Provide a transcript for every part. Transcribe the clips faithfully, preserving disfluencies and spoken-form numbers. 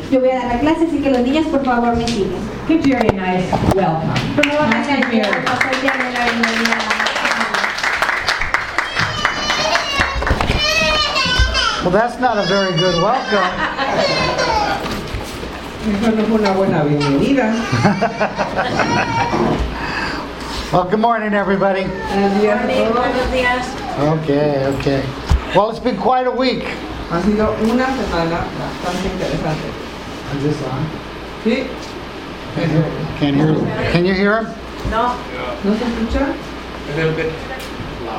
Yo voy a dar la clase, así que los niños por favor me siguen. Give Jerry a nice welcome. Por favor, Nice vengan, Jerry. Pastor Jerry, la bienvenida. Well, that's not a very good welcome. Eso no fue una buena bienvenida. Well, good morning, everybody. Buenos días a todos. Buenos días. Okay, okay. Well, it's been quite a week. Ha sido una semana bastante interesante. Is this on? ¿Sí? Can't hear. Can you hear him? No. ¿No se escucha? A little bit loud.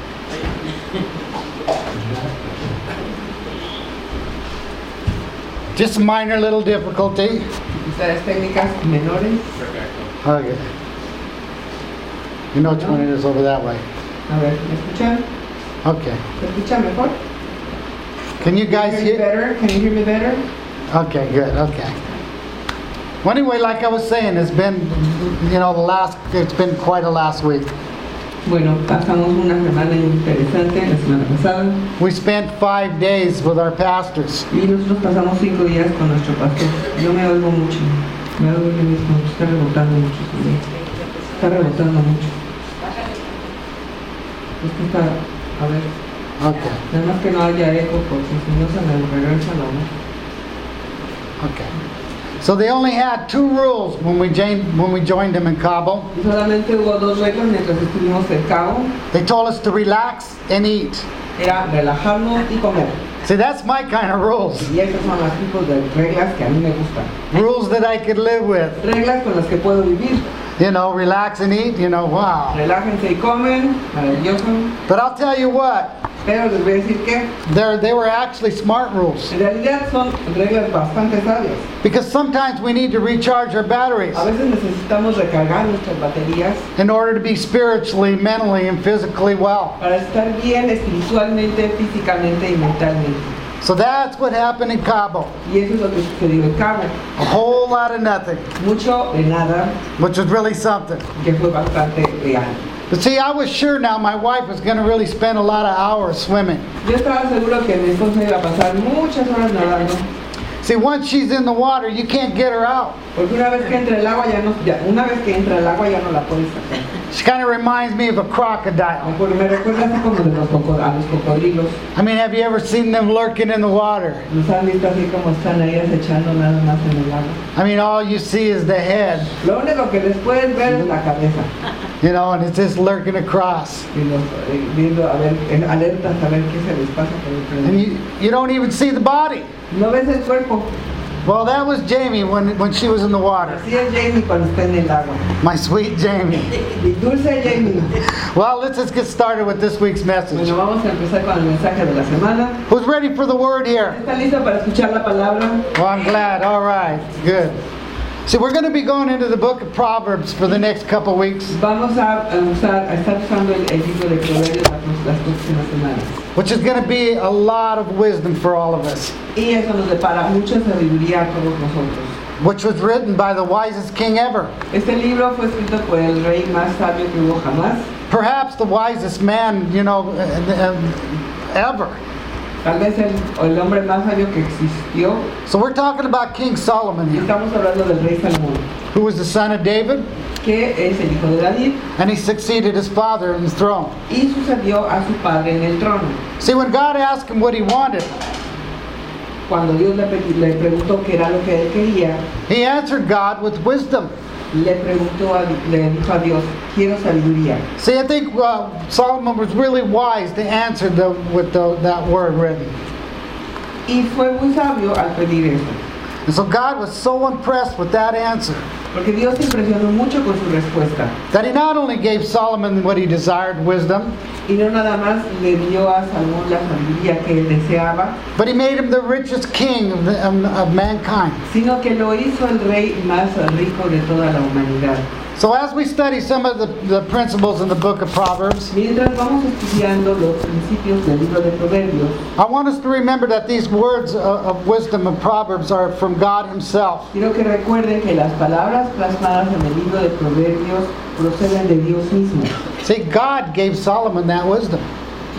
Just a minor little difficulty. Ustedes técnicas menores. Okay. You know which one it is over that way. A ver, ¿me escuchan? Okay. ¿Se escucha mejor? Can you guys Can you hear me hear? better? Can you hear me better? Okay, good. Okay. Well, anyway, like I was saying, it's been, you know, the last. It's been quite a last week. Bueno, pasamos una semana interesante la semana pasada We spent five days with our pastors. y nosotros pasamos cinco días con nuestro pastor. Yo me oigo mucho, me oigo yo mismo, está rebotando mucho, sí. Está rebotando mucho. Es que está, a ver, Okay. nada más que no haya eco porque si no se me regresa la voz. Okay. So they only had two rules when we joined when we joined them in Cabo. Y solamente hubo dos reglas mientras estuvimos en Cabo, They told us to relax and eat. era relajarnos y comer. See, that's my kind of rules. Y esas son los tipos de reglas que a mí me gustan. Rules that I could live with. Reglas con las que puedo vivir. You know, relax and eat. You know, wow. Relájense y comen, maravilloso. But I'll tell you what, Pero les voy a decir que they they were actually smart rules en realidad son reglas bastante sabias. because sometimes we need to recharge our batteries A veces necesitamos recargar nuestras baterías in order to be spiritually, mentally, and physically well. para estar bien espiritualmente, físicamente y mentalmente. So that's what happened in Cabo. Y eso es lo que sucedió en Cabo. A whole lot of nothing, Mucho de nada, which was really something. que fue bastante real. But see, I was sure now my wife was going to really spend a lot of hours swimming. Yo estaba seguro que mi esposa iba a pasar muchas horas nadando, See, once she's in the water, you can't get her out. porque una vez que entra el agua ya no, ya, una vez que entra el agua ya no la puedes sacar. She kind of reminds me of a crocodile. Porque me recuerda así como de los coco- a los cocodrilos. I mean, have you ever seen them lurking in the water? Los han visto así como están ahí acechando nada más en el agua. I mean, all you see is the head, Lo único que les puedes ver es la cabeza. you know, and it's just lurking across. Y los, eh, viendo a ver, en alertas a ver qué se les pasa por el And frente. you, you don't even see the body. No ves el cuerpo. Well, that was Jamie when, when she was in the water. Así es Jamie cuando está en el agua. My sweet Jamie. Y dulce Jamie. Well, let's just get started with this week's message. Bueno, vamos a empezar con el mensaje de la semana. Who's ready for the word here? ¿Está listo para escuchar la palabra? Well, I'm glad. All right. Good. See, we're going to be going into the book of Proverbs for the next couple weeks, Vamos a, a usar, a estar usando el, el libro de Proverbios las, las próximas semanas. which is going to be a lot of wisdom for all of us, Y eso nos depara mucha sabiduría a todos nosotros. which was written by the wisest king ever. Este libro fue escrito por el rey más sabio que hubo jamás. Perhaps the wisest man, you know, uh, uh, ever. Tal vez el, el hombre más sabio que existió. So we're talking about King Solomon Y here, estamos hablando del rey Salomón, who was the son of David, que es el hijo de David and he succeeded his father in his throne. y sucedió a su padre en el trono. See, when God asked him what he wanted, Cuando Dios le, pe- le preguntó qué era lo que él quería, he answered God with wisdom. le preguntó a, le dijo a Dios, quiero sabiduría. See, I think uh, Solomon was really wise to answer the, with the, that word written. Y fue muy sabio al pedir eso, And so God was so impressed with that answer porque Dios se impresionó mucho con su respuesta. that he not only gave Solomon what he desired, wisdom, Y no nada más le dio a Salomón la sabiduría que él deseaba, but he made him the richest king of, the, of, of mankind. sino que lo hizo el rey más rico de toda la humanidad. So as we study some of the, the principles in the book of Proverbs, Mientras vamos estudiando los principios del libro de Proverbios, I want us to remember that these words of, of wisdom and Proverbs are from God himself. quiero que recuerden que las palabras plasmadas en el libro de Proverbios proceden de Dios mismo. See, God gave Solomon that wisdom.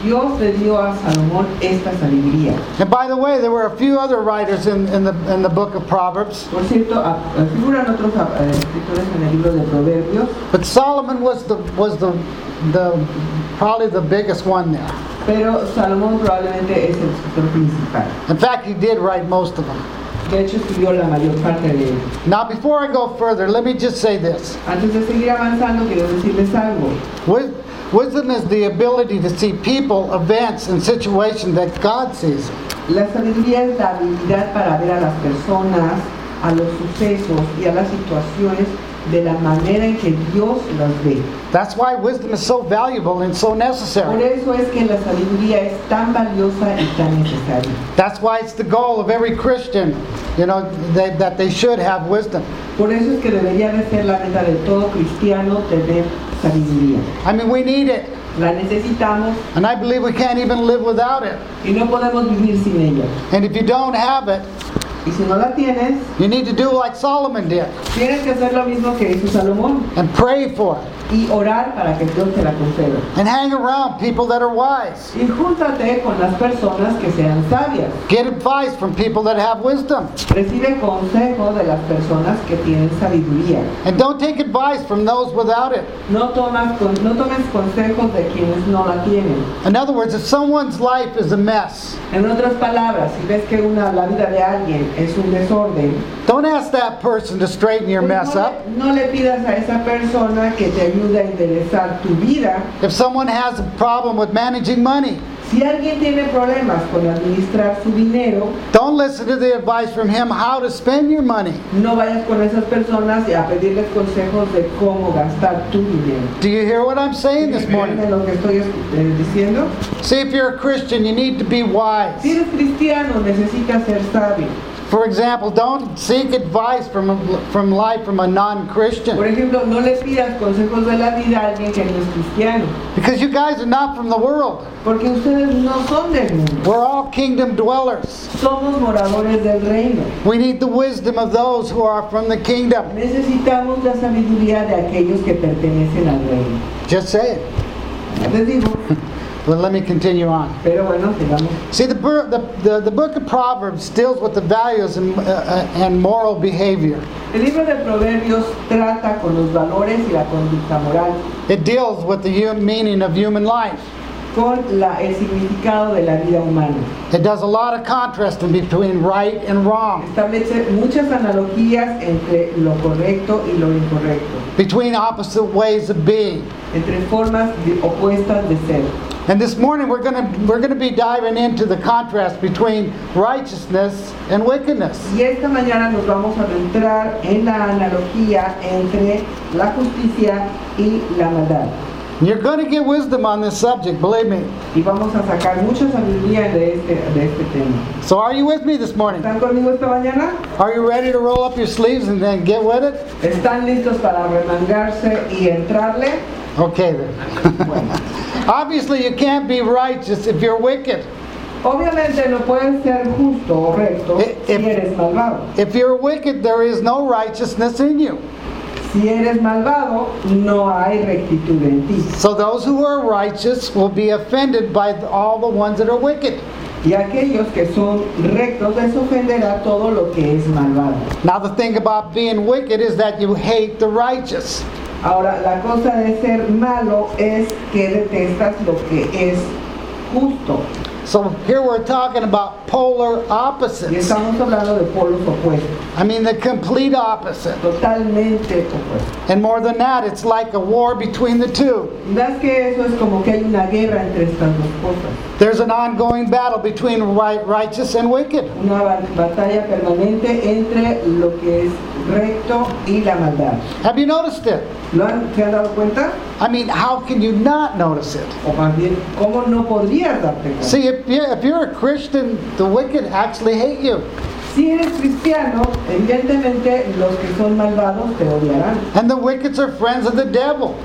Dios le dio a Salomón esta sabiduría. And by the way, there were a few other writers in, in, the, in the book of Proverbs. Por cierto, a- a- figuran otros eh, escritores en el libro de Proverbios, But Solomon was the was the the probably the biggest one there. pero Salomón probablemente es el escritor principal. In fact, he did write most of them. De hecho, escribió la mayor parte de ellos. Now, before I go further, let me just say this: Antes de seguir avanzando, quiero decirles algo. Wis- wisdom is the ability to see people, events, and situations that God sees them. La sabiduría es la habilidad para ver a las personas, a los sucesos y a las situaciones de la manera en que Dios las ve. That's why wisdom is so valuable and so Por necessary. eso es que la sabiduría es tan valiosa y tan necesaria. That's why it's the goal of every Christian, you know, that, that they should have wisdom. Por eso es que debería de ser la meta de todo cristiano tener sabiduría. I mean, we need it, La necesitamos and I believe we can't even live without it. y no podemos vivir sin ella. And if you don't have it, Y si no la tienes, you need to do like Solomon did tienes que hacer lo mismo que hizo Salomón and pray for it y orar para que Dios te la conceda. and hang around people that are wise. Y júntate con las personas que sean sabias. Get advice from people that have wisdom. Recibe consejo de las personas que tienen sabiduría. And don't take advice from those without it. No, tomas, con- no tomes consejos de quienes no la tienen. In other words, if someone's life is a mess, En otras palabras, si ves que una, la vida de alguien es un desorden, don't ask that person to straighten your pues mess no, up. le, no le pidas a esa persona que te ayude a enderezar tu vida. If someone has a problem with managing money, Si alguien tiene problemas con administrar su dinero, don't listen to the advice from him how to spend your money. no vayas con esas personas y a pedirles consejos de cómo gastar tu dinero. Do you hear what I'm saying this morning? ¿Entienden lo que estoy eh, diciendo? See, if you're a Christian, you need to be Si wise. eres cristiano, necesitas ser sabio. For example, don't seek advice from, from life from a Por non-Christian. ejemplo, no le pidas consejos de la vida a alguien que no es cristiano, Because you guys are not from the world. porque ustedes no son del mundo. We're all kingdom dwellers. Somos moradores del reino. We need the wisdom of those who are from the kingdom. Necesitamos la sabiduría de aquellos que pertenecen al reino. Just say it. Ya les digo, But let me continue on. pero bueno, sigamos. See, the, bur- the, the, the book of Proverbs deals with the values and, uh, uh, and moral behavior. El libro de Proverbios trata con los valores y la conducta moral, It deals with the hu- meaning of human life. con la, el significado de la vida humana. It does a lot of contrasting between right and wrong, Establece muchas analogías entre lo correcto y lo incorrecto, between opposite ways of being. entre formas de- opuestas de ser. And this morning we're going to we're going to be diving into the contrast between righteousness and wickedness. Y esta mañana nos vamos a adentrar en la analogía entre la justicia y la maldad. You're going to get wisdom on this subject, believe me. Y vamos a sacar mucha sabiduría de este, de este tema. So are you with me this morning? ¿Están conmigo esta mañana? Are you ready to roll up your sleeves and then get with it? ¿Están listos para remangarse y entrarle? Okay then. Bueno, Obviously you can't be righteous if you're wicked. obviamente no puedes ser justo o recto Eh, si eh. eres malvado. If you're wicked, there is no righteousness in you. Si eres malvado, no hay rectitud en ti. So those who are righteous will be offended by all the ones that are wicked. Y aquellos que son rectos les ofenderá todo lo que es malvado. Now the thing about being wicked is that you hate the righteous. Ahora, la cosa de ser malo es que detestas lo que es justo. So here we're talking about polar Y opposites. estamos hablando de polos opuestos, I mean the complete opposite. totalmente opuestos. And more than that, it's like a war between the two. ¿Verdad que eso es como que hay una guerra entre estas dos cosas? There's an ongoing battle between right, righteous and wicked. Una ba- batalla permanente entre lo que es recto y la maldad. Have you noticed it? ¿Lo han, ¿Se han dado cuenta? I mean, how can you not notice it? O más bien, ¿cómo no podrías darte cuenta? See, if you're, if you're a Christian, the wicked actually hate you. Si eres cristiano, evidentemente los que son malvados te odiarán. And the wickeds are friends of the devil.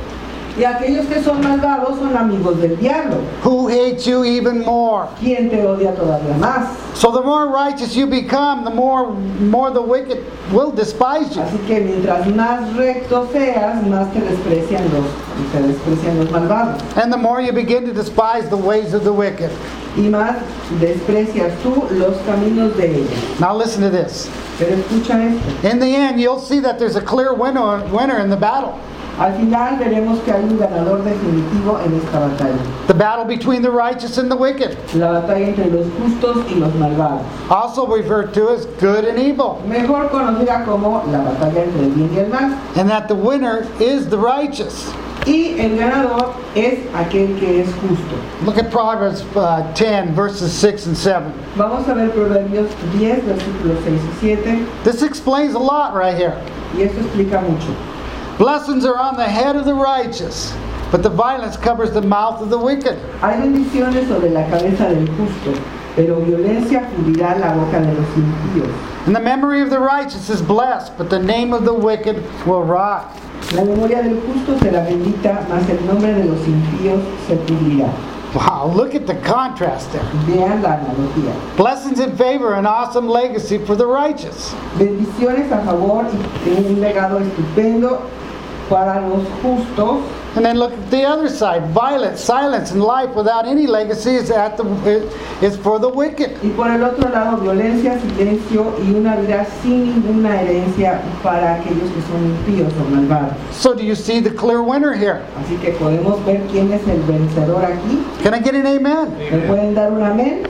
Y aquellos que son malvados son amigos del diablo, who hate you even more. quien te odia todavía más. So the more righteous you become, the more more the wicked will despise you. Así que mientras más recto seas, más te desprecian los, te desprecian los malvados. And the more you begin to despise the ways of the wicked. Y más desprecias tú los caminos de ellos. Now listen to this. Pero escucha esto. In the end, you'll see that there's a clear winner, winner in the battle. Al final veremos que hay un ganador definitivo en esta batalla. The battle between the righteous and the wicked. La batalla entre los justos y los malvados. Also referred to as good and evil. Mejor conocida como la batalla entre el bien y el mal. And that the winner is the righteous. Y el ganador es aquel que es justo. Look at Proverbs uh, ten, verses six and seven. Vamos a ver Proverbios diez, versículos seis y siete. This explains a lot right here. Y esto explica mucho. Blessings are on the head of the righteous, but the violence covers the mouth of the wicked. Hay bendiciones sobre la cabeza del justo, pero violencia cubrirá la boca de los impíos. And the memory of the righteous is blessed, but the name of the wicked will rot. La memoria del justo será bendita, mas el nombre de los impíos se pudrirá. Wow, look at the contrast there. Vean la analogía. Blessings in favor, an awesome legacy for the righteous. Bendiciones a favor y un legado estupendo para los justos. And then look at the other side. Violence, silence, and life without any legacy is at the is for the wicked. Y por el otro lado, violencia, silencio y una vida sin ninguna herencia para aquellos que son impíos o malvados. So do you see the clear winner here? Así que podemos ver quién es el vencedor aquí. Can I get an amen? ¿Me pueden dar un amén?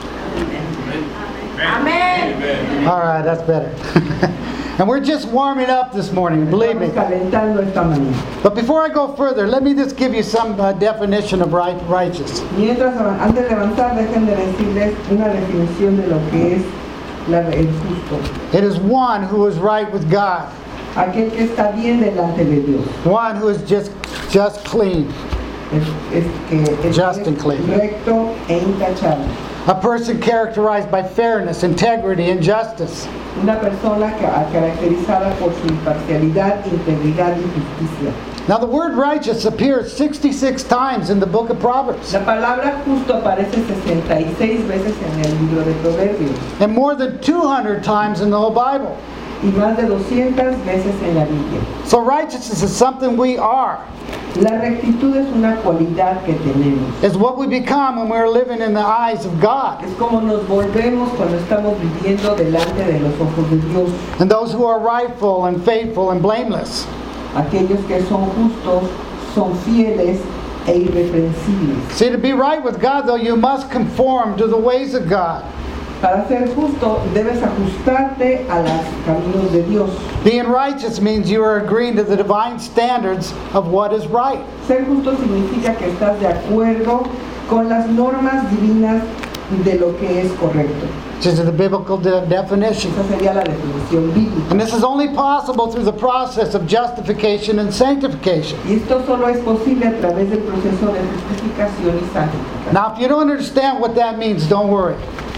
Amén. All right, that's better. And we're just warming up this morning, believe me. Estamos calentando esta mañana. But before I go further, let me just give you some uh, definition of right, righteous. Mientras, antes de avanzar, dejen de decirles una definición de lo que es la, el justo. It is one who is right with God, Aquel que está bien delante de Dios. one who is just just clean, Es, es que es Just and clean. recto e intachable. a person characterized by fairness, integrity, and justice. Una persona que, caracterizada por su imparcialidad, integridad y justicia. Now the word righteous appears sixty-six times in the book of Proverbs, La palabra justo aparece sesenta y seis veces en el libro de Proverbios and more than two hundred times in the whole Bible. y más de doscientas veces en la Biblia. So righteousness is something we are. La rectitud es una cualidad que tenemos. It's what we become when we're living in the eyes of God. Es como nos volvemos cuando estamos viviendo delante de los ojos de Dios. And those who are rightful and faithful and blameless. Aquellos que son justos son fieles e irreprensibles. See, to be right with God, though, you must conform to the ways of God. Para ser justo debes ajustarte a los caminos de Dios. Being righteous means you are agreeing to the divine standards of what is right. Ser justo significa que estás de acuerdo con las normas divinas de lo que es correcto. Which is the biblical de- definition. Esa sería la definición bíblica. And this is only possible through the process of justification and sanctification. Y esto solo es posible a través del proceso de justificación y santificación. Now, if you don't understand what that means, don't worry.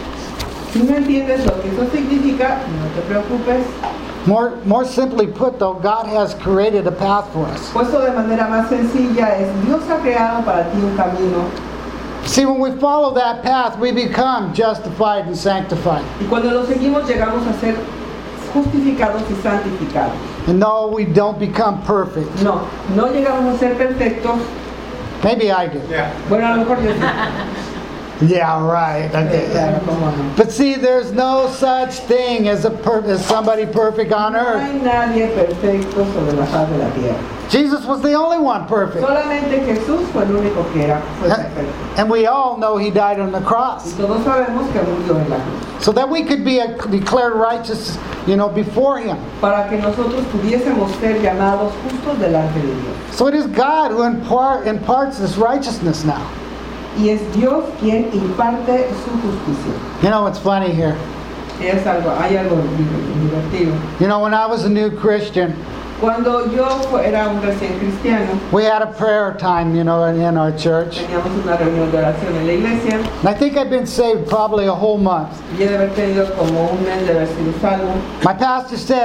Si no entiendes lo que eso significa, no te preocupes. More, more simply put, though, God has created a path for us. Puesto de manera más sencilla es, Dios ha creado para ti un camino. See, when we follow that path, we become justified and sanctified. Y cuando lo seguimos llegamos a ser justificados y santificados. And no, we don't become perfect. No, no llegamos a ser perfectos. Maybe I do. Yeah. Bueno, a lo mejor yo sí. Yeah, right. Sí, Okay. claro, cómo no. But see, there's no such thing as a per- as somebody perfect on No earth. hay nadie perfecto sobre la faz de la tierra. Jesus was the only one perfect. Solamente Jesús fue el único que era fue perfecto. And we all know he died on the Y cross. todos sabemos que murió en la cruz. So that we could be a, declared righteous, you know, before him. Para que nosotros pudiésemos ser llamados justos delante de Dios. So it is God who impart, imparts this righteousness now. Y es Dios quien imparte su justicia. You know, it's funny here. Y es algo, hay algo divertido. You know, when I was a new Christian, Cuando yo fu- era un recién cristiano, we had a prayer time, you know, in, in our church. teníamos una reunión de oración en la iglesia And I think I'd been saved probably a whole month. y he de haber tenido como un mes de haber sido salvo. My pastor said,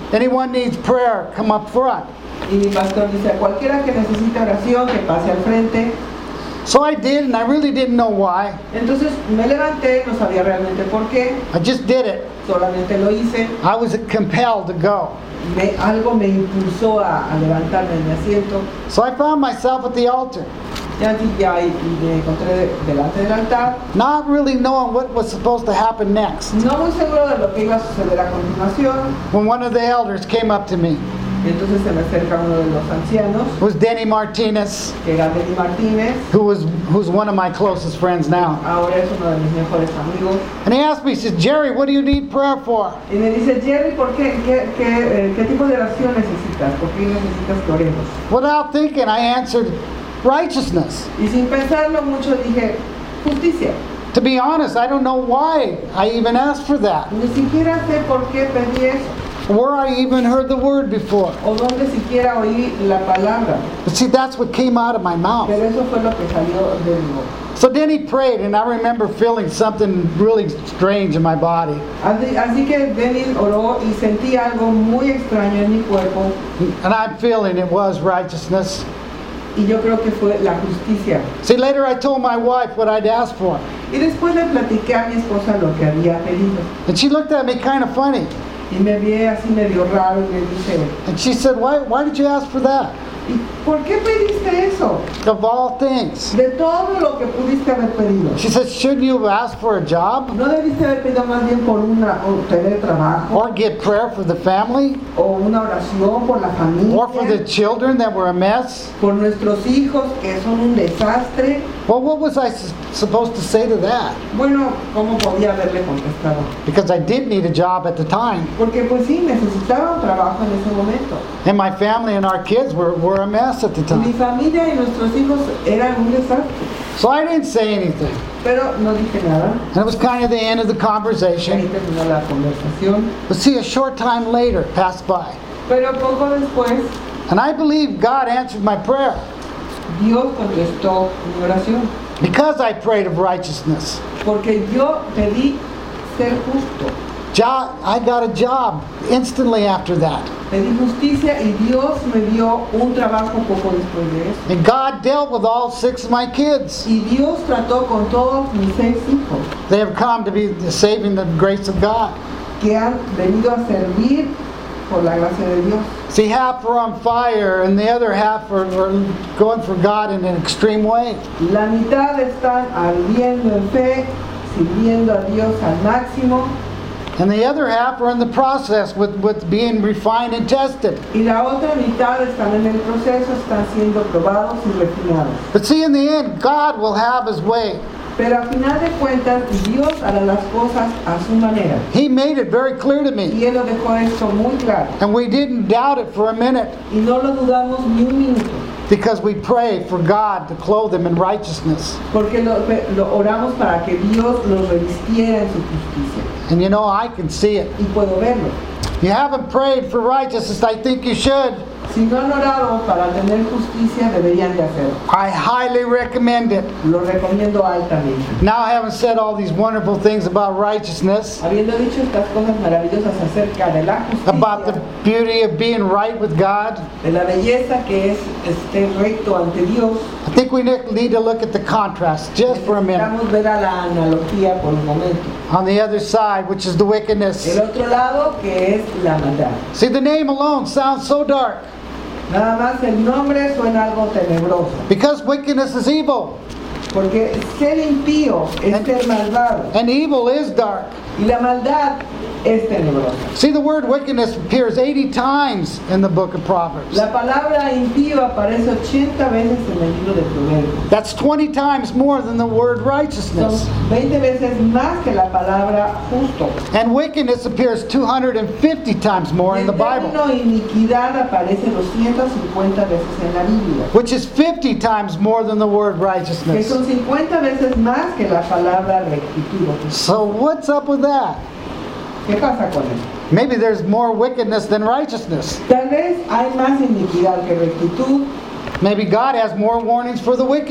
anyone needs prayer, come up front. Y mi pastor dice, a cualquiera que necesite oración, que pase al frente. So I did, and I really didn't know why. Entonces me levanté, no sabía realmente por qué, I just did it. solamente lo hice. I was compelled to go. Me, algo me impulsó a, a levantarme de mi asiento. So I found myself at the altar, Ya, así ya y, y me encontré de- delante del altar, not really knowing what was supposed to happen next. no muy seguro de lo que iba a suceder a continuación. When one of the elders came up to me, Y entonces se me acerca uno de los ancianos, it was Denny Martinez, que era Denny Martínez, who was who's one of my closest friends now. ahora es uno de mis mejores amigos. And he asked me, he said, Jerry, what do you need prayer for? Y me dice, Jerry, ¿por qué, qué, qué, eh, ¿qué tipo de oración necesitas? ¿Por qué necesitas que oremos? Without thinking, I answered, righteousness. Y sin pensarlo mucho dije, justicia. To be honest, I don't know why I even asked for that, Ni siquiera sé por qué pedí eso, or I even heard the word before. o dónde siquiera oí la palabra. But see, that's what came out of my mouth. Pero eso fue lo que salió de mi boca. So then he prayed, and I remember feeling something really strange in my body. Así, así que Dennis oró y sentí algo muy extraño en mi cuerpo, And I'm feeling it was righteousness. y yo creo que fue la justicia. See, later I told my wife what I'd asked for. Y después le platiqué a mi esposa lo que había pedido. And she looked at me kind of funny. Y me vi así medio raro y me dice, And she said, why, why did you ask for that? ¿y por qué pediste eso? Of all things. De todo lo que pudiste haber pedido. She said, shouldn't you have asked for a job? ¿No debiste haber pedido más bien por una, o tener trabajo? Or get prayer for the family? ¿O una oración por la Or for the familia? children that were a mess? ¿Por nuestros hijos que son un desastre? Well, what was I s- supposed to say to that? Bueno, ¿cómo podía haberle contestado? Because I did need a job at the time. Porque pues sí, necesitaba un trabajo en ese momento. And my family and our kids were, were a mess at the Mi time. familia y nuestros hijos eran un desastre. So I didn't say anything. Pero no dije nada. And it was kind of the end of the Ahí conversation. terminó la conversación. But see, a short time later passed by. Pero poco después, And I believe God answered my prayer Dios contestó mi oración. because I prayed of righteousness. Porque yo pedí ser justo. Jo- I got a job instantly after that. Pedí justicia y Dios me dio un trabajo poco después de eso. And God dealt with all six of my kids. Y Dios trató con todos mis seis hijos They have come to be the saving the grace of God. que han venido a servir por la gracia de Dios. See, half are on fire and the other half are, are going for God in an extreme way. La mitad están ardiendo en fe, sirviendo a Dios al máximo, And the other half are in the process with, with being refined and tested. y la otra mitad están en el proceso, están siendo probados y refinados. But see, in the end, God will have His way. Pero a final de cuentas, Dios hará las cosas a su manera. He made it very clear to me. Y Él lo dejó esto muy claro. And we didn't doubt it for a minute Y no lo dudamos ni un minuto. because we pray for God to clothe Him in righteousness. Porque lo, lo oramos para que Dios los revistiera en su justicia. And you know, I can see it. Y puedo verlo. You haven't prayed for righteousness, I think you should. Si no han orado para tener justicia, deberían de hacerlo. I highly recommend it. Lo recomiendo altamente. Now, having said all these wonderful things about righteousness, Habiendo dicho estas cosas maravillosas acerca de la about the justicia, beauty of being right with God, de la belleza que es estar recto ante Dios, I think we ne- need to look at the contrast just for a minute. necesitamos ver a la analogía por un momento. On the other side, which is the wickedness. El otro lado que es la maldad. See, the name alone sounds so dark Nada más el nombre suena algo tenebroso. because wickedness is evil, Porque ser impío es ser malvado. and evil is dark. Y la maldad es tenebrosa. See, the word wickedness appears eighty times in the book of Proverbs. La palabra impío aparece ochenta veces en el libro de Proverbios. That's twenty times more than the word Son righteousness. veinte veces más que la palabra justo. And wickedness appears two hundred fifty times more Y in el the Bible, término iniquidad aparece doscientas cincuenta veces en la Biblia. which is fifty times more than the word Que righteousness. son cincuenta veces más que la palabra rectitud. So what's up with that? ¿Qué pasa con eso? Maybe there's more wickedness than righteousness. Tal vez hay más iniquidad que rectitud. Maybe God has more warnings for the wicked.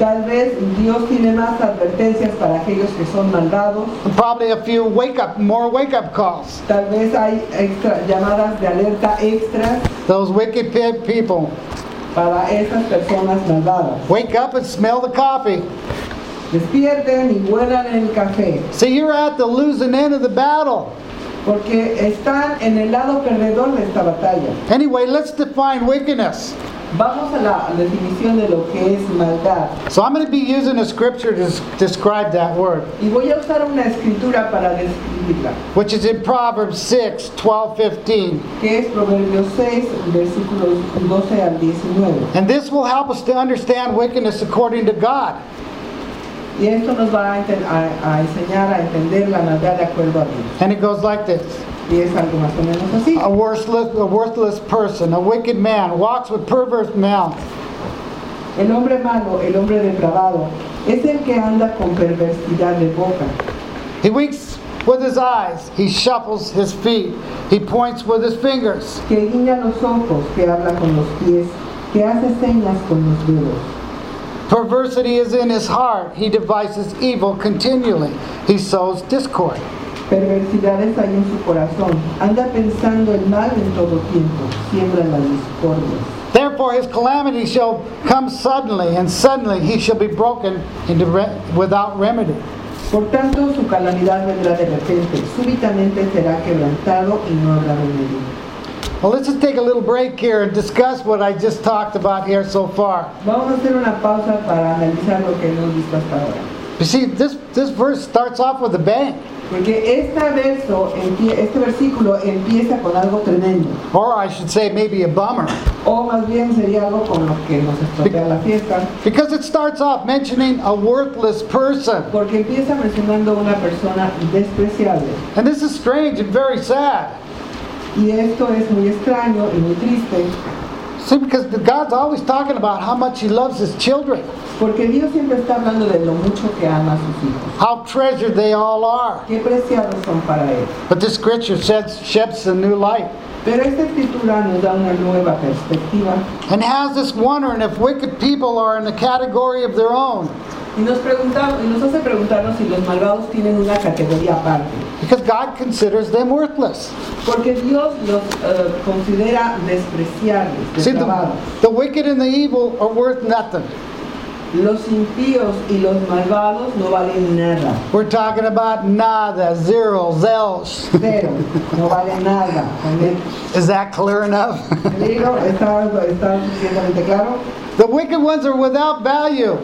Tal vez Dios tiene más advertencias para aquellos que son malvados. Probably a few wake up, more wake up calls. Tal vez hay extra, llamadas de alerta extras Those wicked pe- people. para esas personas malvadas. Wake up and smell the coffee. Despierten y huelan el café, See, you're at the losing end of the battle. porque están en el lado perdedor de esta batalla. Anyway, let's define wickedness. Vamos a la definición de lo que es maldad. So I'm going to be using a scripture to s- describe that word, Y voy a usar una escritura para describirla, which is in Proverbs six, twelve, fifteen. que es Proverbios seis, versículos doce al diecinueve. And this will help us to understand wickedness according to God. Y esto nos va a, enten- a- a enseñar a entender la maldad de acuerdo a Dios. And it goes like this. Y es algo más o menos así. A worthless, a worthless person, a wicked man, walks with perverse mouth. El hombre malo, el hombre depravado, es el que anda con perversidad de boca. He winks with his eyes, he shuffles his feet, he points with his fingers. Que guiña los ojos, que habla con los pies, que hace señas con los dedos. Perversity is in his heart, he devises evil continually, he sows discord. Perversidades hay en su corazón, anda pensando el mal en todo tiempo, siembra la discordia. Therefore his calamity shall come suddenly, and suddenly he shall be broken into re- without remedy. Por tanto, su calamidad vendrá de repente, súbitamente será quebrantado y no habrá remedio. Well, let's just take a little break here and discuss what I just talked about here so far. Vamos a hacer una pausa para analizar lo que hemos visto hasta ahora. You see, this, this verse starts off with a bang. Porque este, verso, empie- este versículo empieza con algo tremendo. Or I should say maybe a bummer. O más bien sería algo con lo que nos estropea la fiesta. Because it starts off mentioning a worthless person. Porque empieza mencionando una persona despreciable. And this is strange and very sad. Y esto es muy extraño y muy triste. See, because God's always talking about how much He loves His children, Porque Dios siempre está hablando de lo mucho que ama a sus hijos. how treasured they all are. Qué preciados son para Él. But this scripture sheds, sheds a new light Pero esta escritura nos da una nueva perspectiva. and has us wondering if wicked people are in a category of their own. Y nos, preguntamos, y nos hace preguntarnos si los malvados tienen una categoría aparte. Because God considers them worthless. Porque Dios los eh, considera despreciables, See, the, depravados. the wicked and the evil are worth nothing. Los impíos y los malvados no valen nada. We're talking about nada, zero, zelsh. Cero, no valen nada. ¿También? Is that clear enough? ¿Te digo? ¿Está, está suficientemente claro? The wicked ones are without value.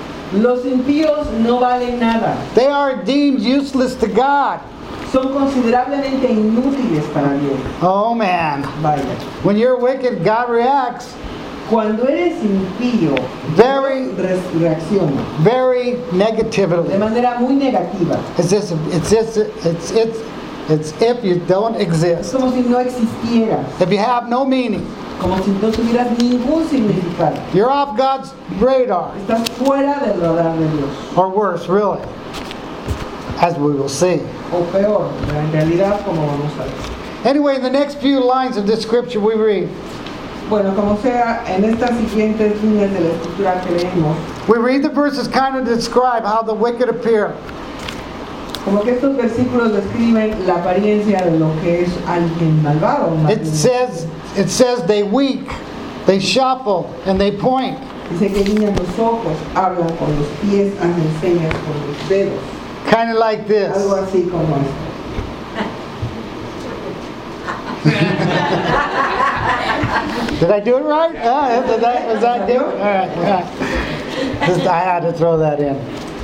Los impíos no valen nada. They are deemed useless to God. Son considerablemente inútiles para Dios. Oh man. Vaya. When you're wicked, God reacts Cuando eres impío, Very- Dios re- reacciona very de negatively. manera muy negativa. It's just, it's just, it's, it's, it's if you don't Es exist. como si no existieras, If you have no meaning, como si no tuvieras ningún significado. you're off God's radar. Estás fuera del radar de Dios. Or worse, really. As we will see. O peor, en realidad, como vamos a ver. Anyway, in the next few lines of this scripture we read, Bueno, como sea, en estas siguientes líneas de la escritura que leemos, we read the verses kind of describe how the wicked appear. como que estos versículos describen la apariencia de lo que es alguien malvado. más It bien. says, it says they weak, they shuffle, and they point. Dice que guiñan los ojos, hablan con los pies, hacen señas con los dedos. Kind of like this. Algo así como esto. Did I do it right? Ah, was that, was that do it? All right, all right. Just, I had to throw that in.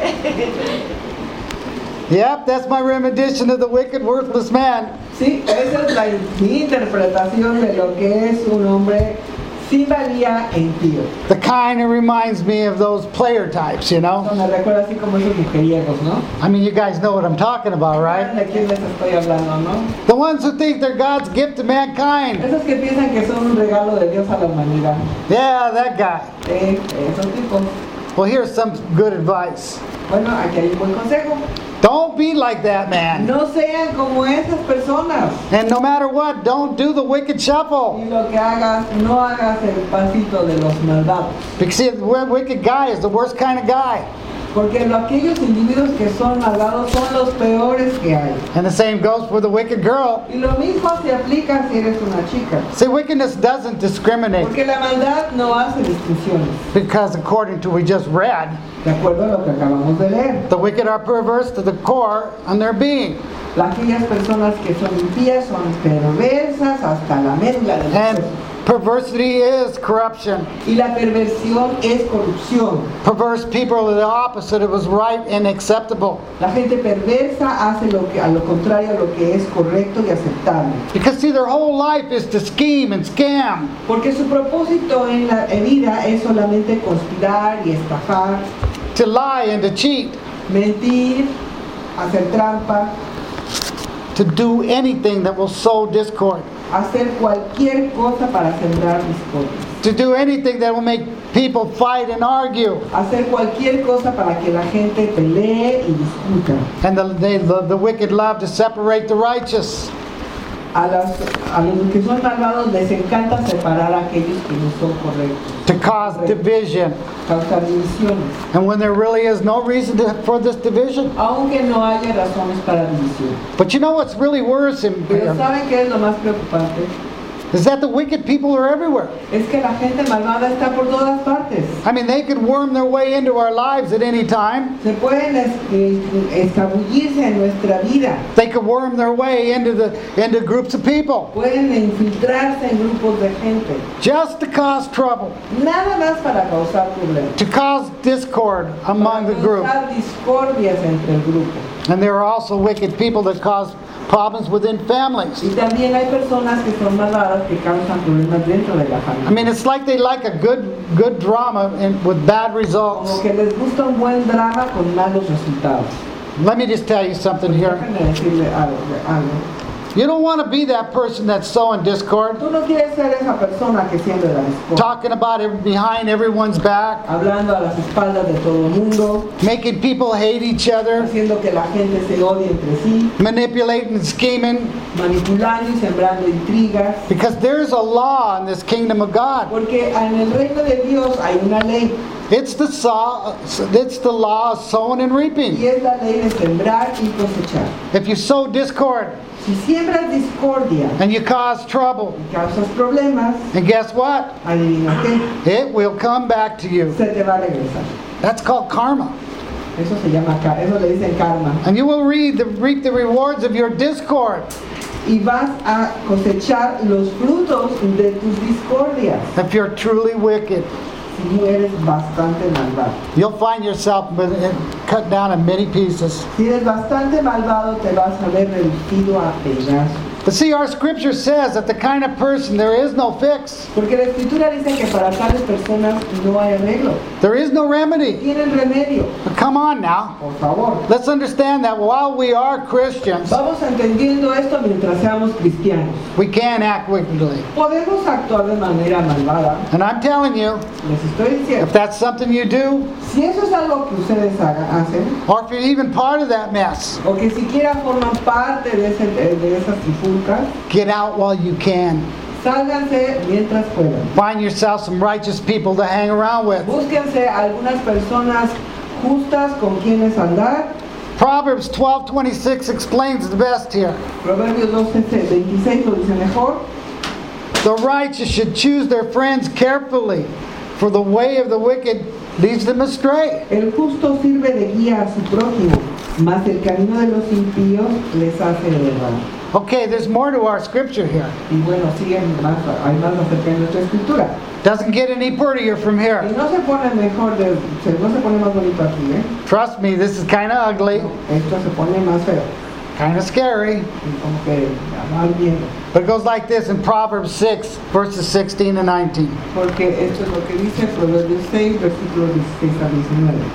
Yep, that's my rendition of the wicked, worthless man. Sí, esa es la, mi interpretación de lo que es un hombre sin valía e impío. The kind of reminds me of those player types, you know? Me recuerda así como esos mujeriegos, ¿no? I mean, you guys know what I'm talking about, right? ¿De quién les estoy hablando, no? The ones who think they're God's gift to mankind. Esos que piensan que son un regalo de Dios a la humanidad. Yeah, that guy. Eh, esos tipos. Well, here's some good advice. Bueno, aquí hay un buen consejo. Don't be like that man. No sean como esas personas. And no matter what, don't do the wicked Y shuffle. lo que hagas, no hagas el pasito de los malvados. Because see, the wicked guy is the worst kind of guy. Porque lo- aquellos individuos que son malvados son los peores que hay. And the same goes for the wicked girl. Y lo mismo se aplica si eres una chica. See, wickedness doesn't discriminate. Porque la maldad no hace distinciones. Because according to what we just read, De acuerdo a lo que acabamos de leer. the wicked are perverse to the core on their being. Aquellas personas que son impías son perversas hasta la médula del And hueso. perversity is corruption. Y la perversión es corrupción. Perverse people are the opposite. It was right and acceptable. La gente perversa hace lo que, a lo contrario a lo que es correcto y aceptable. Because see, their whole life is to scheme and scam. Porque su propósito en la vida es solamente conspirar y estafar, To lie and to cheat. mentir, hacer trampa, To do anything that will sow discord. hacer cualquier cosa para sembrar discordia. To do anything that will make people fight and argue. Hacer cualquier cosa para que la gente pelee y discuta. And the, they, the, the wicked love to separate the righteous. A, las, a los que son malvados les encanta separar a aquellos que no son correctos. To cause division. Causar divisiones. And when there really is no reason to, for this division. Aunque no haya razones para división. But you know what's really worrisome Pero here? ¿saben qué es lo más preocupante? Is that the wicked people are everywhere. Es que la gente malvada está por todas partes. I mean, they could worm their way into our lives at any time. Se pueden es- eh, escabullirse en nuestra vida. They could worm their way into the into groups of people Pueden infiltrarse en grupos de gente. just to cause trouble, Nada más para causar problemas. to cause discord among the Para group. causar discordias entre el grupo. And there are also wicked people that cause problems within families. Y también hay personas que son malvadas que causan problemas dentro de la I familia. mean, it's like they like a good good drama and with bad Como results. que les gusta un buen drama con malos resultados. Let me just tell you something here. Déjenme decirle algo. algo. You don't want to be that person that's sowing discord, Tú no quieres ser esa persona que siempre la discordia, talking about it behind everyone's back, hablando a las espaldas de todo el mundo, making people hate each other, haciendo que la gente se odie entre sí, manipulating and scheming, manipulando y sembrando intrigas. because there's a law in this kingdom of God. Porque en el reino de Dios hay una ley, It's the saw, it's the law of sowing and y reaping. es la ley de sembrar y cosechar. If you sow discord Si siembras discordia and you cause trouble, y causas problemas, and guess what? adivina qué, It will come back to you. se te va a regresar. That's called karma. Eso se llama, ca- eso le dicen karma. And you will read the, reap the rewards of your discord. Y vas a cosechar los frutos de tus discordias. If you're truly wicked, Si tú eres bastante malvado. you'll find yourself with it cut down in many pieces. Si eres bastante malvado, te vas a ver reducido a pedazos. But see, our scripture says that the kind of person, there is no fix. Porque la escritura dice que para tales personas no hay arreglo. There is no remedy. Tienen remedio. But come on now. Por favor. Let's understand that while we are Christians, Vamos entendiendo esto mientras seamos cristianos. we can act wickedly. Podemos actuar de manera malvada. And I'm telling you, Les estoy diciendo. if that's something you do, Si eso es algo que ustedes hagan, hacen, or if you're even part of that mess, o que siquiera forman parte de, ese, de esas trifulcas, get out while you can. sálganse mientras puedan. Find yourself some righteous people to hang around with. Búsquense algunas personas justas con quienes andar. Proverbs twelve twenty-six explains the best here. Proverbios doce veintiséis lo dice mejor. The righteous should choose their friends carefully, for the way of the wicked leads them astray. El justo sirve de guía a su prójimo, mas el camino de los impíos les hace errar. Okay, there's more to our scripture here. Y bueno, siguen más, hay más acerca de nuestra escritura. Doesn't get any prettier from Y here. no se pone mejor, de, se- no se pone más bonito aquí, ¿eh? Trust me, this is kind of ugly, Esto se pone más feo, kind of scary. y como que mal viendo. But it goes like this in Proverbs six, verses sixteen and nineteen. Porque esto es lo que dice Proverbios seis, versículos dieciséis a diecinueve.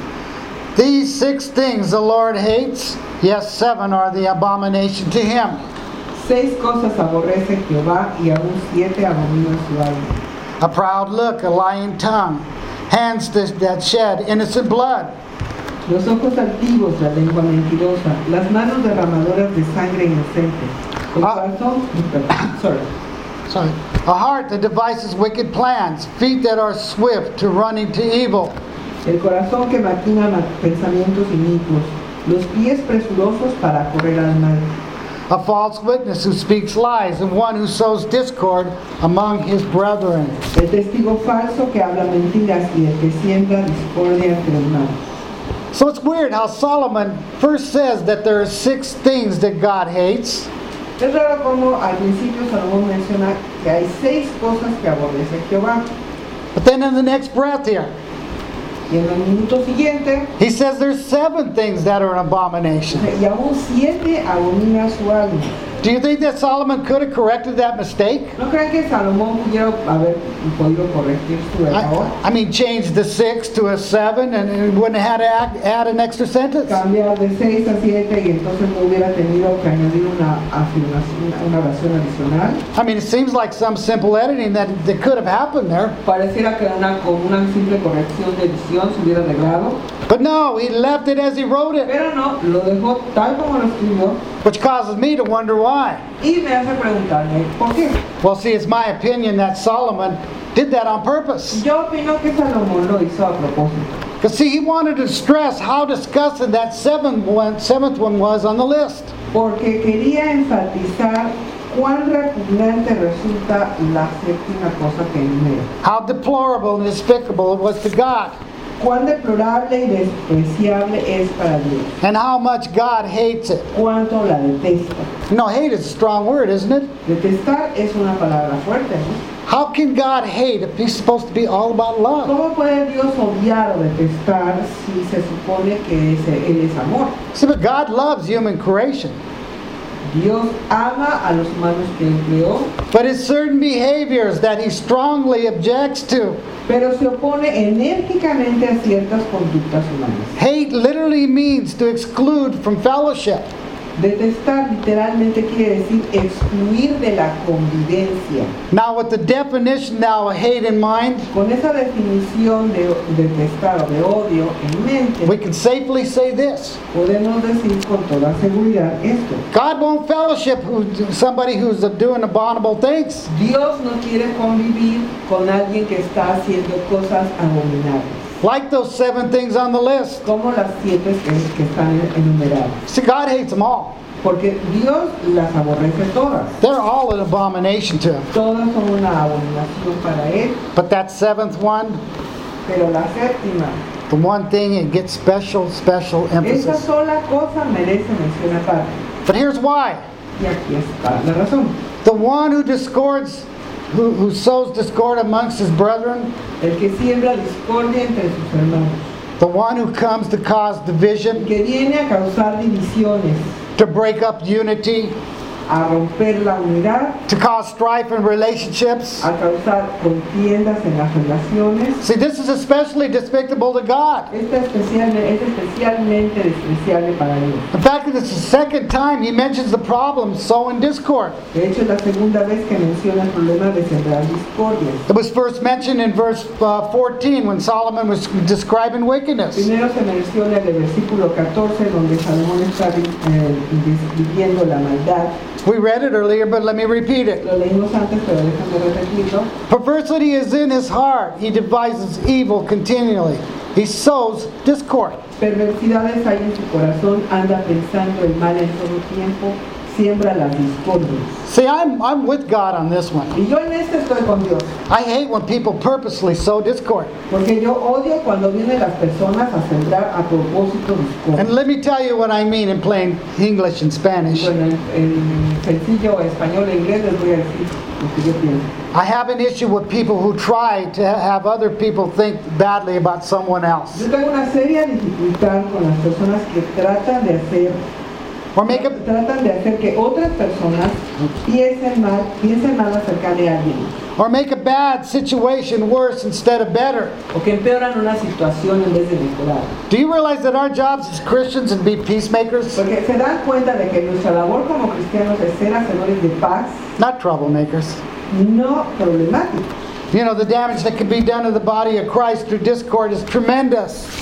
These six things the Lord hates, yes, seven are the abomination to him. Seis cosas aborrece Jehová y aún siete abomina su alma. A proud look, a lying tongue, hands that that shed innocent blood, Los ojos altivos, la lengua mentirosa, las manos derramadoras de sangre inocente. El Ah. corazón, sorry. Sorry. A heart that devises wicked plans, feet that are swift to running to evil. El corazón que maquina ma- pensamientos inicuos, los pies presurosos para correr al mal. A false witness who speaks lies, and one who sows discord among his brethren. El testigo falso que habla mentiras y el que siembra discordia entre hermanos. So it's weird how Solomon first says that there are six things that God hates, Es raro como al principio Salomón menciona que hay seis cosas que aborrece Jehová. but then in the next breath here, Y en el minuto siguiente, he says there's seven things that are an abomination. y aún siete abomina su alma. Do you think that Solomon could have corrected that mistake? ¿No creen que Salomón pudiera haber podido corregir su error? I, I mean, change the six to a seven and it wouldn't have had to add, add an extra sentence. Cambiar de seis a siete y entonces no hubiera tenido que añadir una afirmación, una oración adicional. I mean, it seems like some simple editing that, that could have happened there. Pareciera que una, con una simple corrección de edición se hubiera arreglado. But no, he left it as he wrote it, Pero no, lo dejó tal como lo escribió which causes me to wonder why. y me hace preguntarme ¿por qué? Well, see, it's my opinion that Solomon did that on purpose. Yo opino que Salomón lo hizo a propósito. Because, see, he wanted to stress how disgusting that seventh one, seventh one was on the list. Porque quería enfatizar cuán repugnante resulta la séptima cosa que enumera. How deplorable and despicable it was to God. Cuán deplorable y despreciable es para Dios. And how much God hates it. Cuánto la detesta. No, hate is a strong word, isn't it? Detestar es una palabra fuerte, ¿no? How can God hate if he's supposed to be all about love? ¿Cómo puede Dios odiar o detestar si se supone que es- Él es amor? See, but God loves human creation. Dios ama a los humanos que Él creó, But it's certain behaviors that he strongly objects to. pero se opone enérgicamente a ciertas conductas humanas. Hate literally means to exclude from fellowship. Detestar literalmente quiere decir excluir de la convivencia. Now, with the definition now of hate in mind, Con esa definición de detestar o de odio en mente, we can safely say this. podemos decir con toda seguridad esto. God won't fellowship who, somebody who's doing abominable things. Dios no quiere convivir con alguien que está haciendo cosas abominables, Like those seven things on the list. como las siete que, que están enumeradas. See, God hates them all. Porque Dios las aborrece todas. They're all an abomination to him. Todas son una abominación para Él, But that seventh one, pero la séptima, the one thing it gets special, special esa emphasis. sola cosa merece mención aparte. But here's why. Y aquí está la razón. The one who discords, who, who sows discord amongst his brethren, El que siembra discordia entre sus hermanos, the one who comes to cause division, que viene a causar divisiones, to break up unity, a romper la unidad, to cause strife in relationships. a causar contiendas en las relaciones. See, this is especially despicable to God. Esta especialmente, es especialmente despreciable para Dios. In fact, it's the second time he mentions the problem sowing discord. De hecho, es la segunda vez que menciona el problema de sembrar discordias. It was first mentioned in verse uh, fourteen when Solomon was describing wickedness. Primero se menciona en el versículo catorce, donde Salomón está eh, describiendo la maldad. We read it earlier, but let me repeat it. Lo leímos antes, pero déjame repetirlo. Perversity is in his heart. He devises evil continually. He sows discord. Perversidades hay en su corazón, anda pensando el mal en todo tiempo, siembra las discordias. See, I'm, I'm with God on this one. Y yo en esto estoy con Dios, I hate when people purposely sow discord. porque yo odio cuando vienen las personas a sembrar a propósito And discordia. let me tell you what I mean in plain English and Spanish. Bueno, en, en sencillo español e inglés les voy a decir lo que yo pienso. I have an issue with people who try to have other people think badly about someone else. Yo tengo una seria dificultad con las personas que tratan de hacer Or make a, tratan de hacer que otras personas piensen mal, piensen mal acerca de alguien, or make a bad situation worse instead of better. o que empeoran una situación en vez de mejorar. Do you realize that our jobs as Christians is to be peacemakers, Porque se dan cuenta de que nuestra labor como cristianos es ser hacedores de paz, not troublemakers? no problemática. You know, the damage that can be done to the body of Christ through discord is tremendous.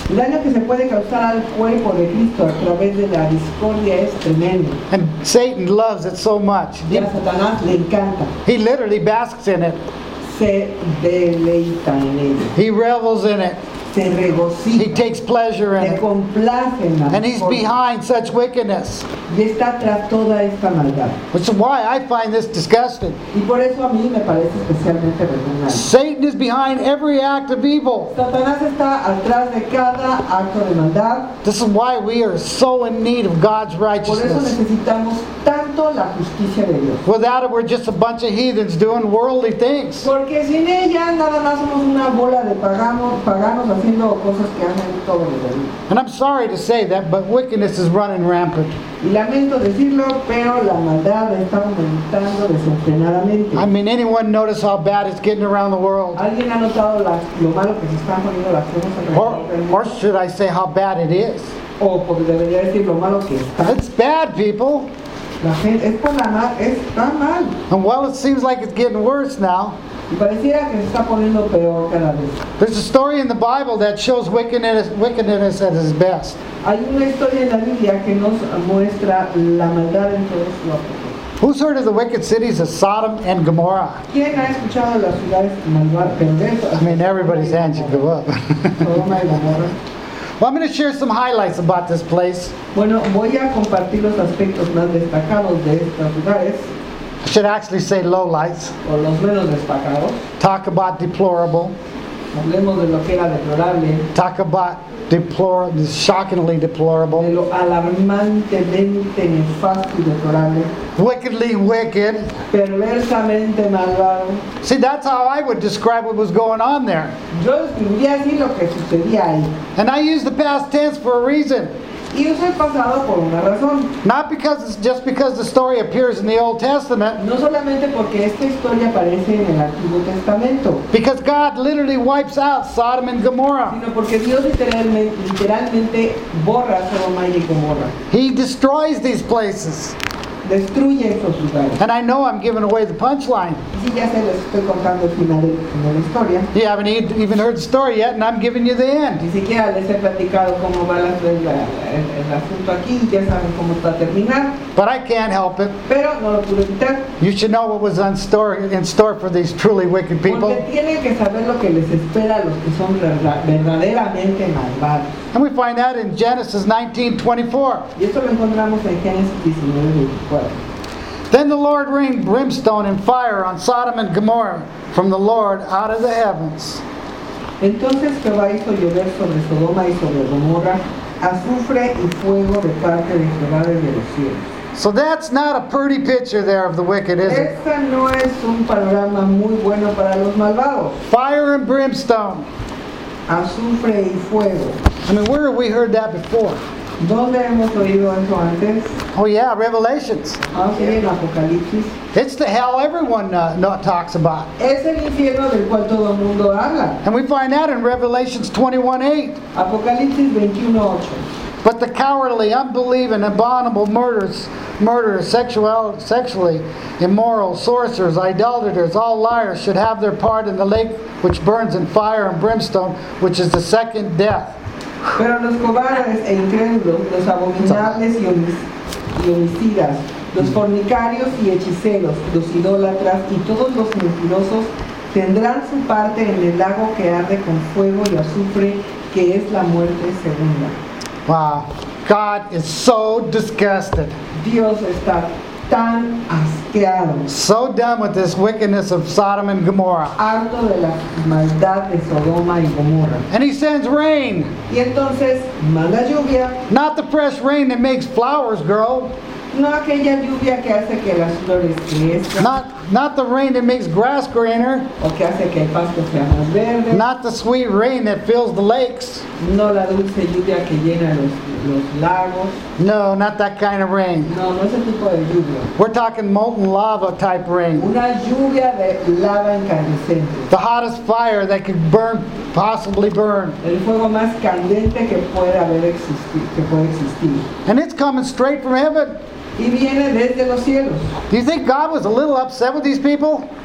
El daño que se puede causar al cuerpo de Cristo a través de la discordia es tremendo. And Satan loves it so much. Y a Satanás le encanta, He literally basks in it. se deleita en ello, He revels in it. se He regocija, takes pleasure in se it. complace en la And he's discordia. behind such wickedness. Y está tras toda esta maldad. Which is why I find this disgusting. Y por eso a mí me parece especialmente repugnante. Satan is behind every act of evil. Satanás está atrás de cada acto de maldad. This is why we are so in need of God's Por eso righteousness. necesitamos tanto la justicia de Dios. Without it, we're just a bunch of heathens doing worldly things. Porque sin ella nada más somos una bola de paganos, paganos haciendo cosas que hacen todos los días. And I'm sorry to say that, but wickedness is running rampant. Y lamento decirlo, pero la maldad está aumentando desenfrenadamente. I mean, anyone notice how bad it's getting around the world? ¿Alguien ha notado la- lo malo que se están poniendo las cosas Or, alrededor del or mundo? should I say how bad it is? O porque debería decir lo malo que está. It's bad, people. La gente, es por la ma- está mal. And well, it seems like it's getting worse now. Y pareciera que se está poniendo peor cada vez. There's a story in the Bible that shows wickedness, wickedness at its best. Hay una historia en la Biblia que nos muestra la maldad en todo su apogeo. Who's heard of the wicked cities of Sodom and Gomorrah? ¿Quién ha escuchado de las ciudades malvadas, perversas? I mean, everybody's hands should go up. Sodoma y Gomorra. Well, I'm going to share some highlights about this place. Bueno, voy a compartir los aspectos más destacados de estos lugares, I should actually say lowlights. o los menos destacados. Talk about deplorable. Hablemos de lo que era deplorable, Talk about deplorable, shockingly de deplorable. lo alarmantemente nefasto y deplorable, Wickedly wicked. perversamente malvado. See, that's how I would describe what was going on there. Yo describiría así lo que sucedía ahí. And I use the past tense for a reason. Y uso el pasado por una razón. Not because it's just because the story appears in the Old Testament. No solamente porque esta historia aparece en el Antiguo Testamento, Because God literally wipes out Sodom and Gomorrah. sino porque Dios literalmente, literalmente borra Sodoma y Gomorra. He destroys these places. Destruye esos lugares. And I know I'm giving away the punchline. Sí, ya se les estoy contando el final de, de la historia. You haven't e- even heard the story yet, and I'm giving you the end. Ni siquiera les he platicado cómo va la- la- el, el asunto aquí, ya saben cómo está a terminar, But I can't help it. pero no lo pude evitar. You should know what was in store, in store for these truly wicked people. Porque tienen que saber lo que les espera a los que son verda- verdaderamente malvados. And we find that in Genesis nineteen twenty-four. Y esto lo encontramos en Génesis diecinueve veinticuatro. Then the Lord rained brimstone and fire on Sodom and Gomorrah from the Lord out of the heavens. Entonces Jehová hizo llover sobre Sodoma y sobre Gomorra azufre y fuego de parte de Jehová desde los cielos. So that's not a pretty picture there of the wicked, is it? Esta no es un panorama muy bueno para los malvados. Fire and brimstone. Azufre y fuego. I mean, where have we heard that before? ¿Dónde hemos oído eso antes? Oh yeah, Revelations. Ah, sí, en Apocalipsis. It's the hell everyone uh, no- talks about. Es el infierno del cual todo el mundo habla. And we find that in Revelations twenty-one eight. Apocalipsis veintiuno ocho. But the cowardly, unbelieving, abominable murderers, murderers, sexual, sexually immoral, sorcerers, idolaters, all liars should have their part in the lake which burns in fire and brimstone, which is the second death. Pero los cobardes e incrédulos, los abominables y homic- y homicidas, los fornicarios y hechiceros, los idólatras y todos los mentirosos tendrán su parte en el lago que arde con fuego y azufre, que es la muerte segunda. Wow. God is so disgusted, Dios está tan asqueado, so done with this wickedness of Sodom and Gomorrah. harto de la maldad de Sodoma y Gomorra. And he sends rain, Y entonces manda lluvia, not the fresh rain that makes flowers grow, no aquella lluvia que hace que las flores crezcan, not, not the rain that makes grass greener, o que hace que el pasto sea más verde, not the sweet rain that fills the lakes. no la dulce lluvia que llena los, los lagos, No, not that kind of rain. no, no ese tipo de lluvia. We're talking molten lava type rain. Una lluvia de lava incandescente, The hottest fire that could burn, possibly burn. el fuego más candente que puede haber existir, que puede existir. And it's coming straight from heaven. Y viene desde los cielos. Do you think God was a little upset with these people?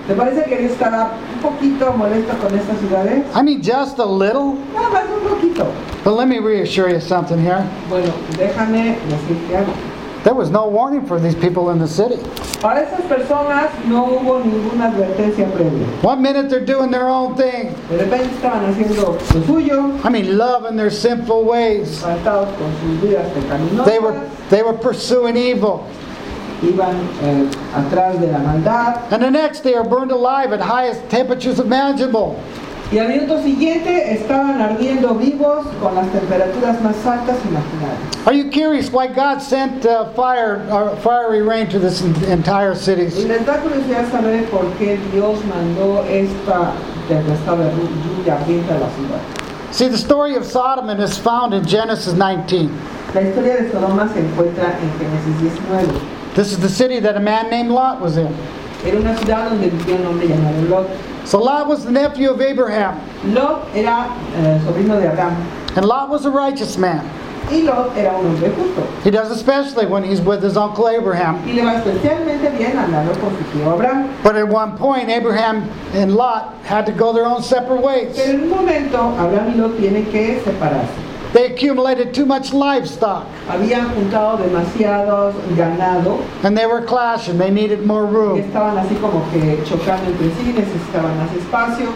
¿Te parece que Dios estará un poquito molesto con estas ciudades? I mean, just a little. Nada más un poquito. But let me reassure you something here. Bueno, déjame decirte algo. There was no warning for these people in the city. Para esas personas no hubo ninguna advertencia previa. One minute they're doing their own thing. De repente estaban haciendo lo suyo, I mean, loving their sinful ways. apartados con sus vidas They were, pecaminosas, they were pursuing evil. iban eh, atrás de la maldad. And the next they are burned alive at highest temperatures imaginable. Y al minuto siguiente estaban ardiendo vivos con las temperaturas más altas imaginables. Are you curious why God sent uh, fire, uh, fiery rain to this entire Y cities? les da curiosidad saber por qué Dios mandó esta tempestad de lluvia ardiente a la ciudad. See, the story of Sodom is found in Genesis nineteen. La historia de Sodoma se encuentra en Génesis diecinueve. This is the city that a man named Lot was in. Era una ciudad donde vivía un hombre llamado Lot. So Lot was the nephew of Abraham, Lot era eh, sobrino de Abraham. and Lot was a righteous man. Y Lot era un hombre justo. He does especially when he's with his uncle Abraham. Y le va especialmente bien andando con su tío Abraham. But at one point, Abraham and Lot had to go their own separate ways. Pero en un momento, Abraham y Lot tienen que separarse. They accumulated too much livestock, Habían juntado demasiados ganado and they were clashing. They needed more y room. estaban así como que chocando entre sí, necesitaban más espacio.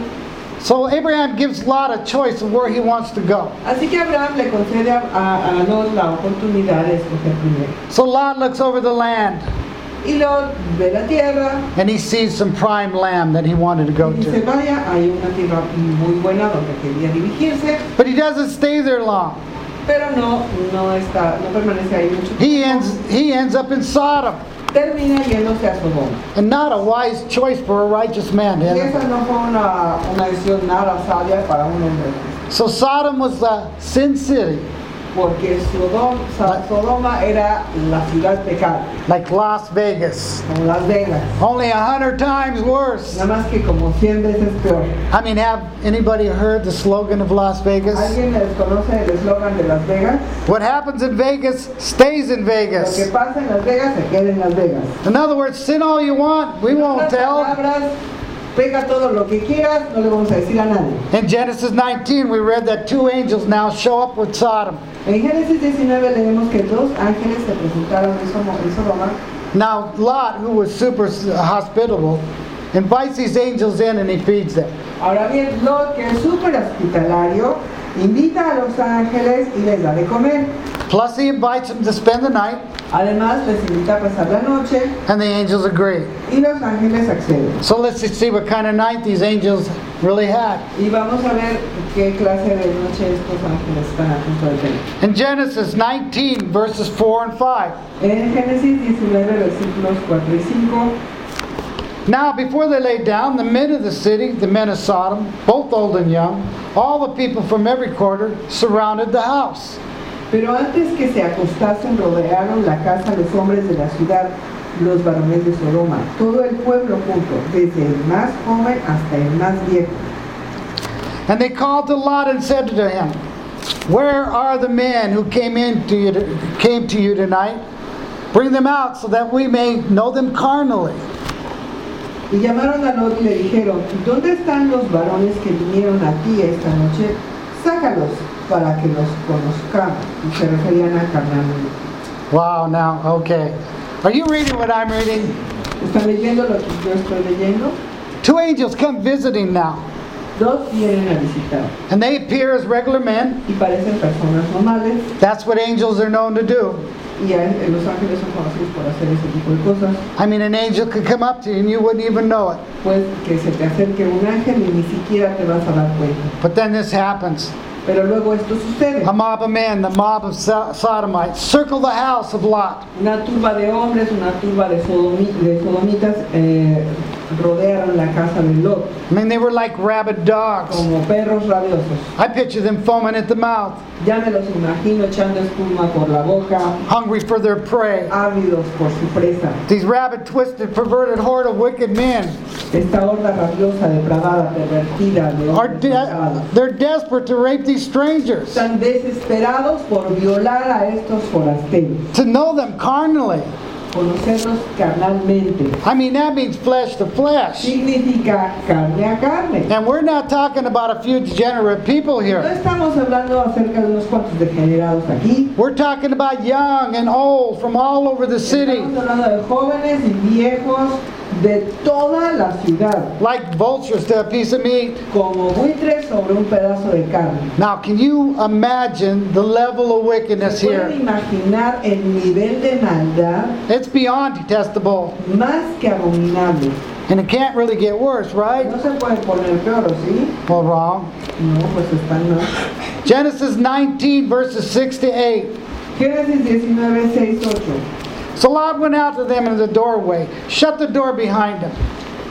So Abraham gives Lot a choice of where he wants to go. Así que Abraham le concede a, a, a Lot la oportunidad de escoger primero. So Lot looks over the land, Y Lot ve la tierra and he sees some prime land that he wanted to go y dice, to. vaya, hay una tierra muy buena donde quería dirigirse, But he doesn't stay there long. pero no, no, está, no permanece ahí mucho He tiempo. ends, he ends up in Sodom. Termina yéndose a Sodoma. And not a wise choice for a righteous man. Y is it? esa no fue una, una decisión nada sabia para un hombre justo. So Sodom was the sin city, Porque Sodom- Sa- Sodoma era la ciudad pecado, like Las Vegas. como Las Vegas. Only a hundred times worse. Nada más que como cien veces peor. I mean, have anybody heard the slogan of Las Vegas? ¿Alguien les conoce el eslogan de Las Vegas? What happens in Vegas stays in Lo que Vegas. pasa en Las Vegas se queda en Las Vegas. In other words, sin all you want, we En won't otras tell. palabras, pega todo lo que quieras, no le vamos a decir a nadie. In Genesis nineteen, we read that two angels now show up with Sodom. En Génesis diecinueve leemos que dos ángeles se presentaron en Somo- en Sodoma. Now, Lot, who was super hospitable, invites these angels in and he feeds them. Ahora bien, Lot, que es súper hospitalario, invita a los ángeles y les da de comer. Plus, he invites them to spend the night, Además, les invita a pasar la noche and the angels agree. y los ángeles acceden. So let's just see what kind of night these angels really had. Y vamos a ver qué clase de noche estos ángeles están a punto de tener. In Genesis nineteen, verses four and five. En Génesis diecinueve, versículos cuatro y cinco. Now, before they lay down, the men of the city, the men of Sodom, both old and young, all the people from every quarter surrounded the house. Pero antes que se acostasen, rodearon la casa los hombres de la ciudad, los varones de Sodoma, todo el pueblo junto, desde el más joven hasta el más viejo. And they called to Lot and said to him, "Where are the men who came in to you to, came to you tonight? Bring them out so that we may know them carnally." Y llamaron a Lot y le dijeron, ¿dónde están los varones que vinieron a ti esta noche? Sácalos para que los conozcamos. Y se referían a carnalmente. Wow, now, okay. Are you reading what I'm reading? ¿Están leyendo lo que yo estoy leyendo? Two angels come visiting now, Dos vienen a visitar and they appear as regular men. y parecen personas normales. That's what angels are known to do. Y a- los ángeles son conocidos por hacer ese tipo de cosas. I mean, an angel could come up to you and you wouldn't even know it. Pues que se te acerque un ángel y ni siquiera te vas a dar cuenta. But then this happens. Pero luego esto sucede. A mob of men, the mob of So- Sodomites, circle the house of Lot. Una turba de hombres, una turba de, sodomi- de sodomitas eh, rodearon la casa de Lot I mean, they were like rabid dogs. como perros rabiosos. I picture them foaming at the mouth, Ya me los imagino echando espuma por la boca, hungry for their prey. ávidos por su presa. These rabid, twisted, perverted horde of wicked men Esta horda rabiosa, depravada, pervertida de are hombres de- malvados. they're desperate to rape these strangers, Están desesperados por violar a estos forasteros, to know them carnally. conocerlos carnalmente. I mean, that means flesh to flesh. Significa carne a carne. And we're not talking about a few degenerate people No here. estamos hablando acerca de unos cuantos degenerados aquí. We're talking about young and old from all over the city, Estamos hablando de jóvenes y viejos de toda la ciudad, like vultures to a piece of meat. como buitres sobre un pedazo de carne. Now, can you imagine the level of wickedness ¿Pueden here? imaginar el nivel de maldad It's beyond detestable, más que abominable? and it can't really get worse, right? No se puede poner peor, ¿o sí? Well, wrong. No, pues están mal. Genesis nineteen, verses six to eight. Génesis diecinueve, seis, ocho. So Lot went out to them in the doorway, shut the door behind him.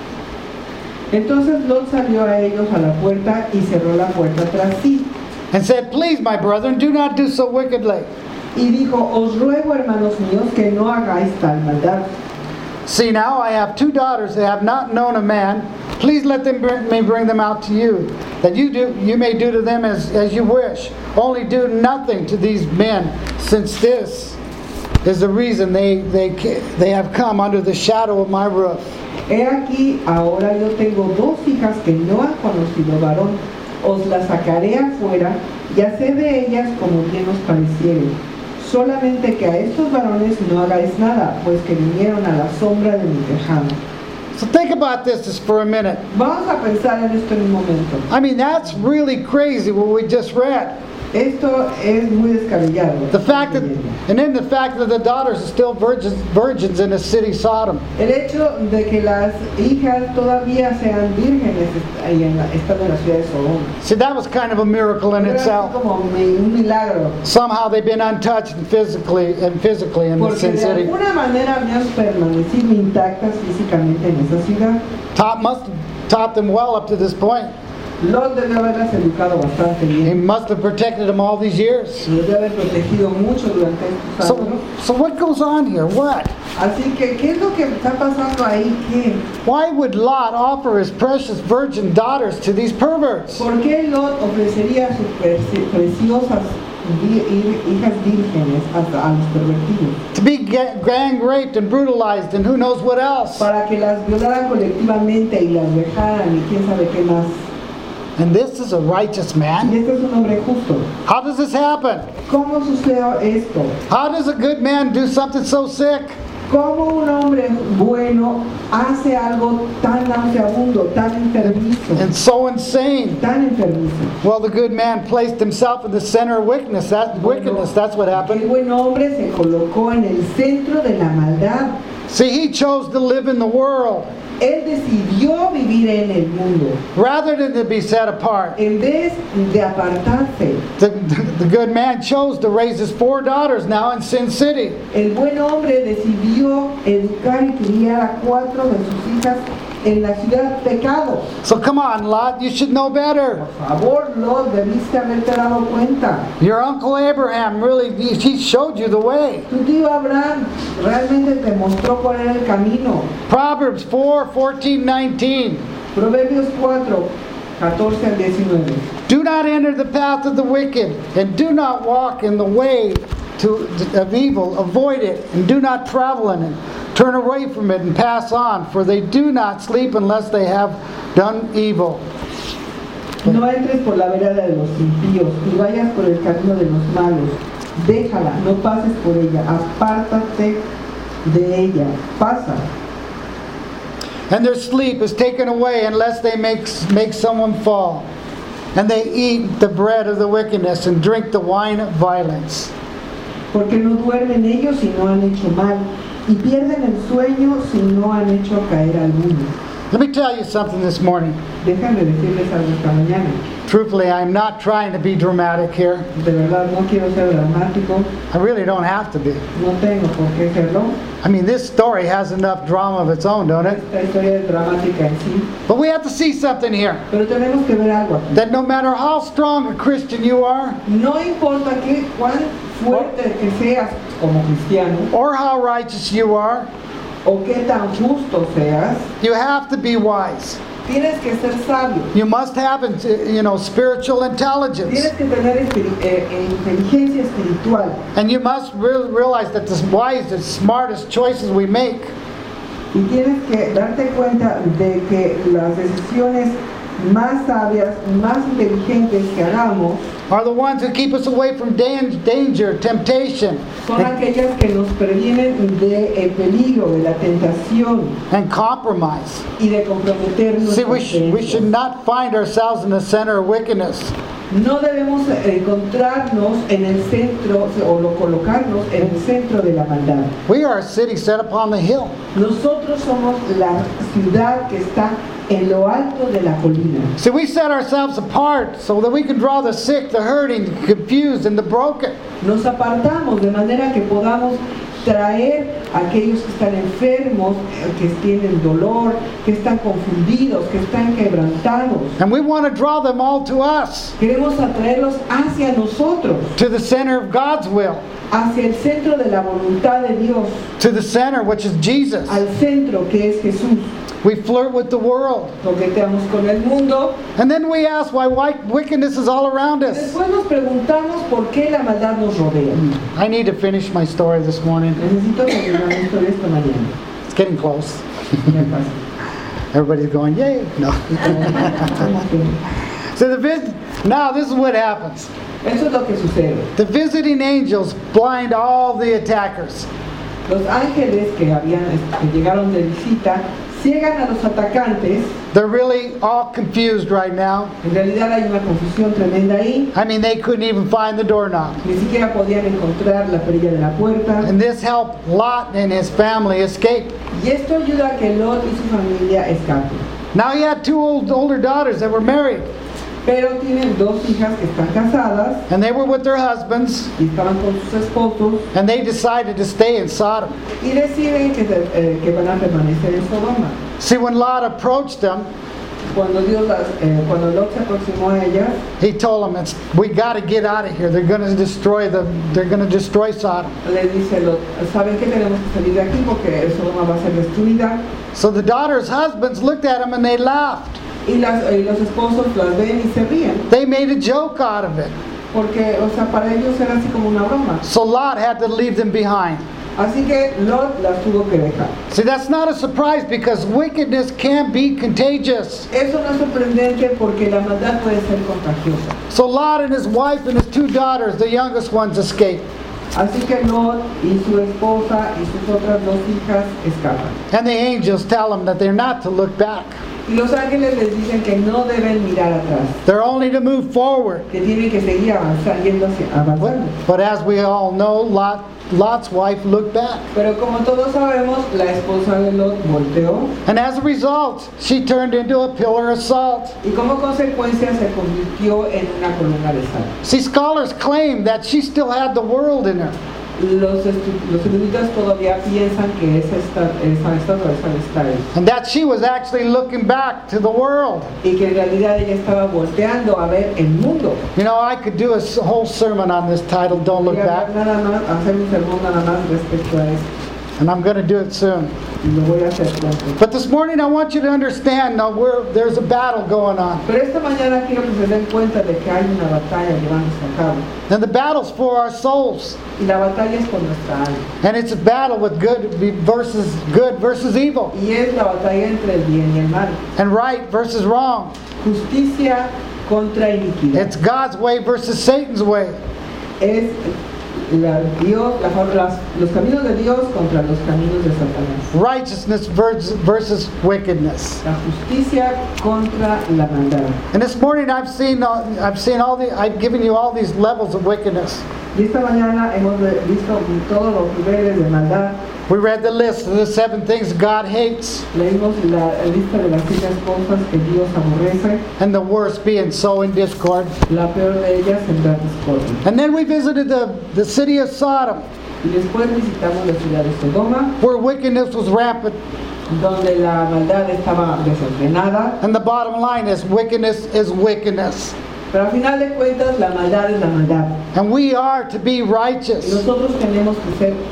Entonces Lot salió a ellos a la puerta y cerró la puerta tras sí. And said, Please, my brethren, do not do so wickedly. Y dijo, os ruego, hermanos míos, que no hagáis tal maldad. See now, I have two daughters that have not known a man. Please let them bring, me bring them out to you, that you do you may do to them as, as you wish. Only do nothing to these men, since this is the reason they, they, they have come under the shadow of my roof. He aquí, ahora yo tengo dos hijas que no han conocido varón. Os las sacaré afuera y haced de ellas como bien os pareciere. Solamente que a estos varones no hagáis nada, pues que vinieron a la sombra de mi tejado. So think about this just for a minute. Vamos a pensar en esto en un momento. I mean, that's really crazy what we just read. Esto es muy descabellado. The fact that, and then the fact that the daughters are still virgins, virgins in the city Sodom. El hecho de que las hijas todavía sean vírgenes y en la, están en la ciudad de Sodoma. See, that was kind of a miracle in Era así itself. como mi- un milagro. Somehow they've been untouched and physically and physically in the Porque sin de city. alguna manera habían permanecido intactas físicamente en esa ciudad. Taught must have taught them well up to this point. Lot debe haberlas educado bastante He bien. must have protected them all these years. Los debe haber protegido mucho durante estos So, años. so what goes on here? What? Así que, ¿qué es lo que está pasando ahí? ¿Qué? Why would Lot offer his precious virgin daughters to these perverts? ¿Por qué Lot ofrecería sus pre- preciosas vi- hijas vírgenes a, a los pervertidos? To be ga- gang raped and brutalized and who knows what else? Para que las violaran colectivamente y las dejaran y quién sabe qué más. And this is a righteous Y man? este es un hombre justo. How does this happen? ¿Cómo sucede esto? How does a good man do something so sick? ¿Cómo un hombre bueno hace algo tan nauseabundo, tan enfermizo, And so insane? tan enfermizo? Well, the good man placed himself in the center of wickedness. That wickedness, that's what El happened. buen hombre se colocó en el centro de la maldad. See, he chose to live in the world Él decidió vivir en el mundo rather than to be set apart. en vez de apartarse. The, the good man chose to raise his four daughters now in Sin City. El buen hombre decidió educar y criar a cuatro de sus hijas en la ciudad pecado. So come on, Lot, you should know better. Por favor, Lot, debiste haberte dado cuenta. Your uncle Abraham really, he he showed you the way. Tu tío Abraham realmente te mostró cuál era el camino. Proverbs four, fourteen, nineteen. Proverbios cuatro, catorce al diecinueve. Do not enter the path of the wicked, and do not walk in the way to, of evil. Avoid it, and do not travel in it. Turn away from it and pass on, for they do not sleep unless they have done evil. No entres por la vereda de los impíos, ni vayas por el camino de los malos. Déjala, no pases por ella, apártate de ella, pasa. And their sleep is taken away unless they make, make someone fall. And they eat the bread of the wickedness and drink the wine of violence. Porque no duermen ellos si no han hecho mal, y pierden el sueño si no han hecho caer alguno. Let me tell you something this morning. Déjame decirles algo esta mañana. Truthfully, I'm not trying to be dramatic here. De verdad, no quiero ser dramático, I really don't have to be. no tengo por qué serlo. I mean, this story has enough drama of its own, don't it? Esta historia es dramática en sí, But we have to see something here. pero tenemos que ver algo aquí. That no matter how strong a Christian you are, No importa qué, cuán fuerte que seas como cristiano, or how righteous you are, o qué tan justo seas, you have to be wise. Tienes que ser sabio. You must have, you know, spiritual intelligence. Tienes que tener espiri- eh, eh, inteligencia espiritual. And you must re- realize that the wisest, smartest choices we make Y tienes que darte cuenta de que las decisiones más sabias, más inteligentes que hagamos are the ones who keep us away from dan- danger, temptation, son aquellas que nos previenen del peligro, de la tentación and compromise. y de comprometernos. See, we, sh- we should not find ourselves in the center of wickedness. No debemos encontrarnos en el centro o lo colocarnos en el centro de la maldad. We are a city set upon the hill. Nosotros somos la ciudad que está en lo alto de la colina. See, we set ourselves apart so that we can draw the sick, the hurting, the confused, and the broken. Nos apartamos de manera que podamos traer a aquellos que están enfermos, eh, que tienen dolor, que están confundidos, que están quebrantados. And we want to draw them all to us, Queremos atraerlos hacia nosotros, to the center of God's will, hacia el centro de la voluntad de Dios, to the center, which is Jesus. al centro que es Jesús. We flirt with the world. Coqueteamos con el mundo. And then we ask why white wickedness is all around us. Después nos preguntamos por qué la maldad nos rodea. I need to finish my story this morning. Necesito terminar mi historia esta mañana. It's getting close. Ya casi. Everybody's going, yay. No. So the vis- now this is what happens. Eso es lo que sucede. The visiting angels blind all the attackers. Los ángeles que, habían, que llegaron de visita ciegan a los atacantes. They're really all confused right now. En realidad hay una confusión tremenda ahí. I mean, they couldn't even find the doorknob. Ni siquiera podían encontrar la perilla de la puerta. And this helped Lot and his family escape. Y esto ayuda a que Lot y su familia escapen. Now he had two old, older daughters that were married, Pero tienen dos hijas que están casadas and they were with their husbands, y estaban con sus esposos and they decided to stay in Sodom. y deciden que, se- eh, que van a permanecer en Sodoma. See, when Lot approached them, Cuando Dios las, eh, cuando Lot se aproximó a ellas, he told them, it's, "We got to get out of here. They're going to destroy the. They're going to destroy Sodom." les dice Lot, ¿saben qué? Tenemos que salir de aquí porque Sodoma va a ser destruida. So the daughters' husbands looked at him and they laughed. Y, las, y los esposos las ven y se ríen. They made a joke out of it. Porque, o sea, para ellos era así como una broma. So Lot had to leave them behind. Así que Lot las tuvo que dejar. See, that's not a surprise because wickedness can be contagious. Eso no es sorprendente porque la maldad puede ser contagiosa. So Lot and his wife and his two daughters, the youngest ones, escaped. Así que Lot y su esposa y sus otras dos hijas escapan. And the angels tell them that they're not to look back. Y los ángeles les dicen que no deben mirar atrás, They're only to move forward. que tienen que seguir avanzando, yendo hacia, avanzando. But as we all know, Lot, Lot's wife looked back. Pero como todos sabemos, la esposa de Lot volteó And as a result, she turned into a pillar of salt. y como consecuencia se convirtió en una columna de sal. See, scholars claim that she still had the world in her. Los, estu- los eruditos todavía piensan que esa esta- esa estatua esa está ahí. And that she was actually looking back to the world. Y que en realidad ella estaba volteando a ver el mundo. You know, I could do a s- whole sermon on this title, Don't Look Y Back. nada más, hacer un sermón nada más respecto a eso. And I'm going to do it soon. Y lo voy a hacer pronto. But this morning I want you to understand now where there's a battle going on. Pero esta mañana quiero que se den cuenta de que hay una batalla llevándose a cabo. And the battle's for our souls. Y la batalla es por nuestra alma. And it's a battle with good versus good versus evil. Y es la batalla entre el bien y el mal. And right versus wrong. Justicia contra iniquidad. It's God's way versus Satan's way. Es la, Dios, la, las- los caminos de Dios contra los caminos de Satanás. Righteousness versus, versus wickedness. La justicia contra la maldad. And this morning I've seen uh, I've seen all the I've given you all these levels of wickedness. Y esta mañana hemos de- visto todos los niveles de maldad. We read the list of the seven things God hates, Leímos la lista de las siete cosas que Dios aborrece. and the worst being sowing discord. La peor de ellas, sembrar discordia. And then we visited the, the city of Sodom, Y después visitamos la ciudad de Sodoma, where wickedness was rampant. donde la maldad estaba desordenada. And the bottom line is wickedness is wickedness. Pero al final de cuentas, la maldad es la maldad. And we are to be Y righteous. nosotros tenemos que ser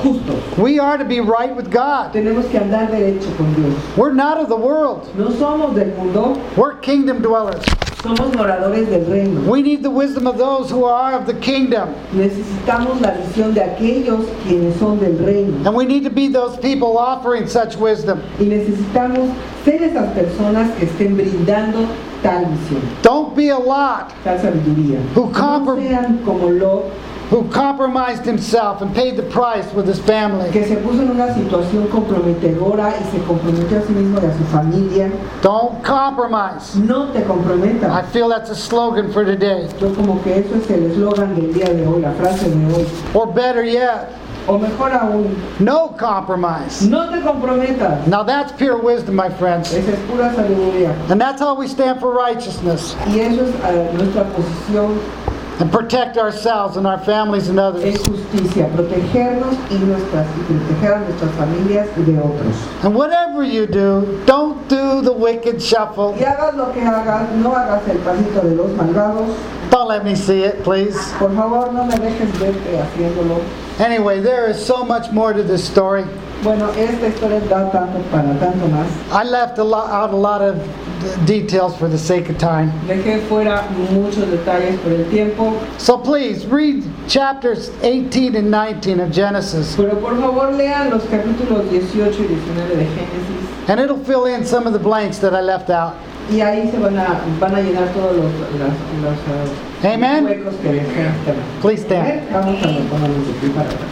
justos. We are to be right with God. Tenemos que andar derecho con Dios. We're not of the world. No somos del mundo, We're kingdom dwellers. somos moradores del reino. We need the wisdom of those who are of the kingdom. Necesitamos la visión de aquellos quienes son del reino. And we need to be those people offering such wisdom. Y necesitamos ser esas personas que estén brindando tal visión, Don't be a Lot tal sabiduría. Who No comprom- sean como Lot, who compromised himself and paid the price with his family. que se puso en una situación comprometedora y se comprometió a sí mismo y a su familia. Don't compromise. No te I comprometas. feel that's a slogan for today. Yo como que eso es el eslogan del día de hoy, la frase de hoy. Or better yet, O mejor aún, no compromise. no te comprometas. Now that's pure wisdom, my friends. Esa es pura sabiduría. And that's how we stand for righteousness Y eso es eh, nuestra posición and protect ourselves and our families and en others. justicia, protegernos y, nuestras, y proteger a nuestras familias y de otros. And whatever you do, don't do the wicked shuffle. Y hagas lo que hagas, no hagas el pasito de los malvados. Don't let me see it, please. Por favor, no me dejes verte haciéndolo. Anyway, there is so much more to this story. Bueno, esta historia da tanto para tanto más. I left a lot, out a lot of d- details for the sake of time. Dejé fuera muchos detalles por el tiempo, So please read chapters eighteen and nineteen of Genesis, pero por favor lean los capítulos dieciocho y diecinueve de Génesis and it'll fill in some of the blanks that I left out. y ahí se van a, van a llenar todos los, las, los uh, Amen. huecos que dejé hasta ahora. Please stand. Vamos a ponernos de pie para orar.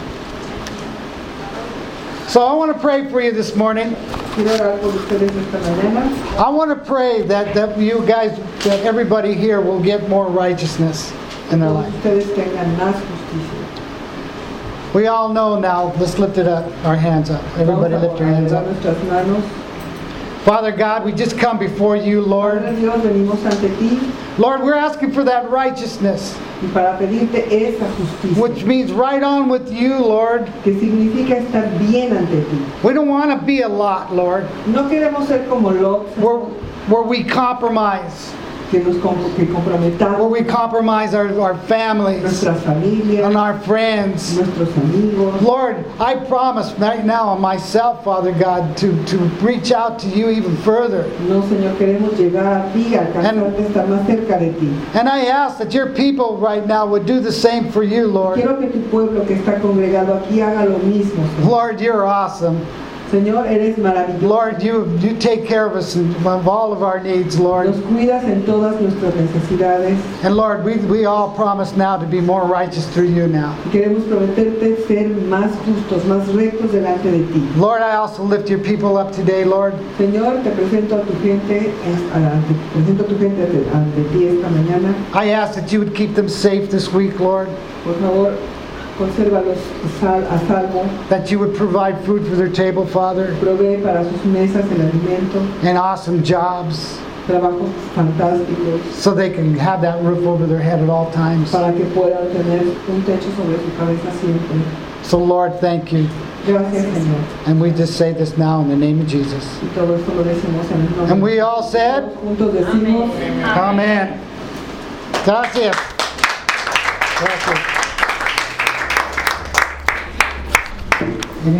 So I want to pray for you this morning. Quiero orar por ustedes esta mañana. I want to pray that, that you guys, that everybody here will get more righteousness in their Todos life. ustedes tengan más justicia. We all know now, let's lift it up, our hands up. Everybody Vamos a lift your hands levantar up. nuestras manos. Father God, we just come before you, Lord. Padre Dios, venimos ante ti Lord, we're asking for that righteousness, y para pedirte esa justicia, which means right on with you, Lord. que significa estar bien ante ti. We don't want to be a Lot, Lord, No queremos ser como Lot, where, where we compromise, que nos com- que where comprometamos we compromise our, our families nuestras familias, and our friends. nuestros amigos. Lord, I promise right now on myself, Father God, to, to reach out to you even further. No, Señor, queremos llegar a ti, alcanzarte, estar más cerca de ti. And I ask that your people right now would do the same for you, Lord. Quiero que tu pueblo que está congregado aquí haga lo mismo, Señor. Lord, you're awesome. Señor, eres maravilloso. Lord, you, you take care of us and of all of our needs, Lord. Nos cuidas en todas nuestras necesidades. And Lord, we, we all promise now to be more righteous through you now. Y queremos prometerte ser más justos, más rectos delante de ti. Lord, I also lift your people up today, Lord. Señor, te presento a tu gente, es- a- te presento a tu gente ante, ante ti esta mañana. I ask that you would keep them safe this week, Lord. Por favor, consérvalos sal, a salvo. That you would provide food for their table, Father. Provee para sus mesas el alimento, And awesome jobs trabajos fantásticos, so they can have that roof over their head at all times. para que puedan tener un techo sobre su cabeza siempre. So Lord, thank you. Gracias, Señor. And we just say this now in the name of Jesus. Y todo esto lo decimos en el nombre. And we all said, Todos juntos decimos. Amen. Gracias. Gracias.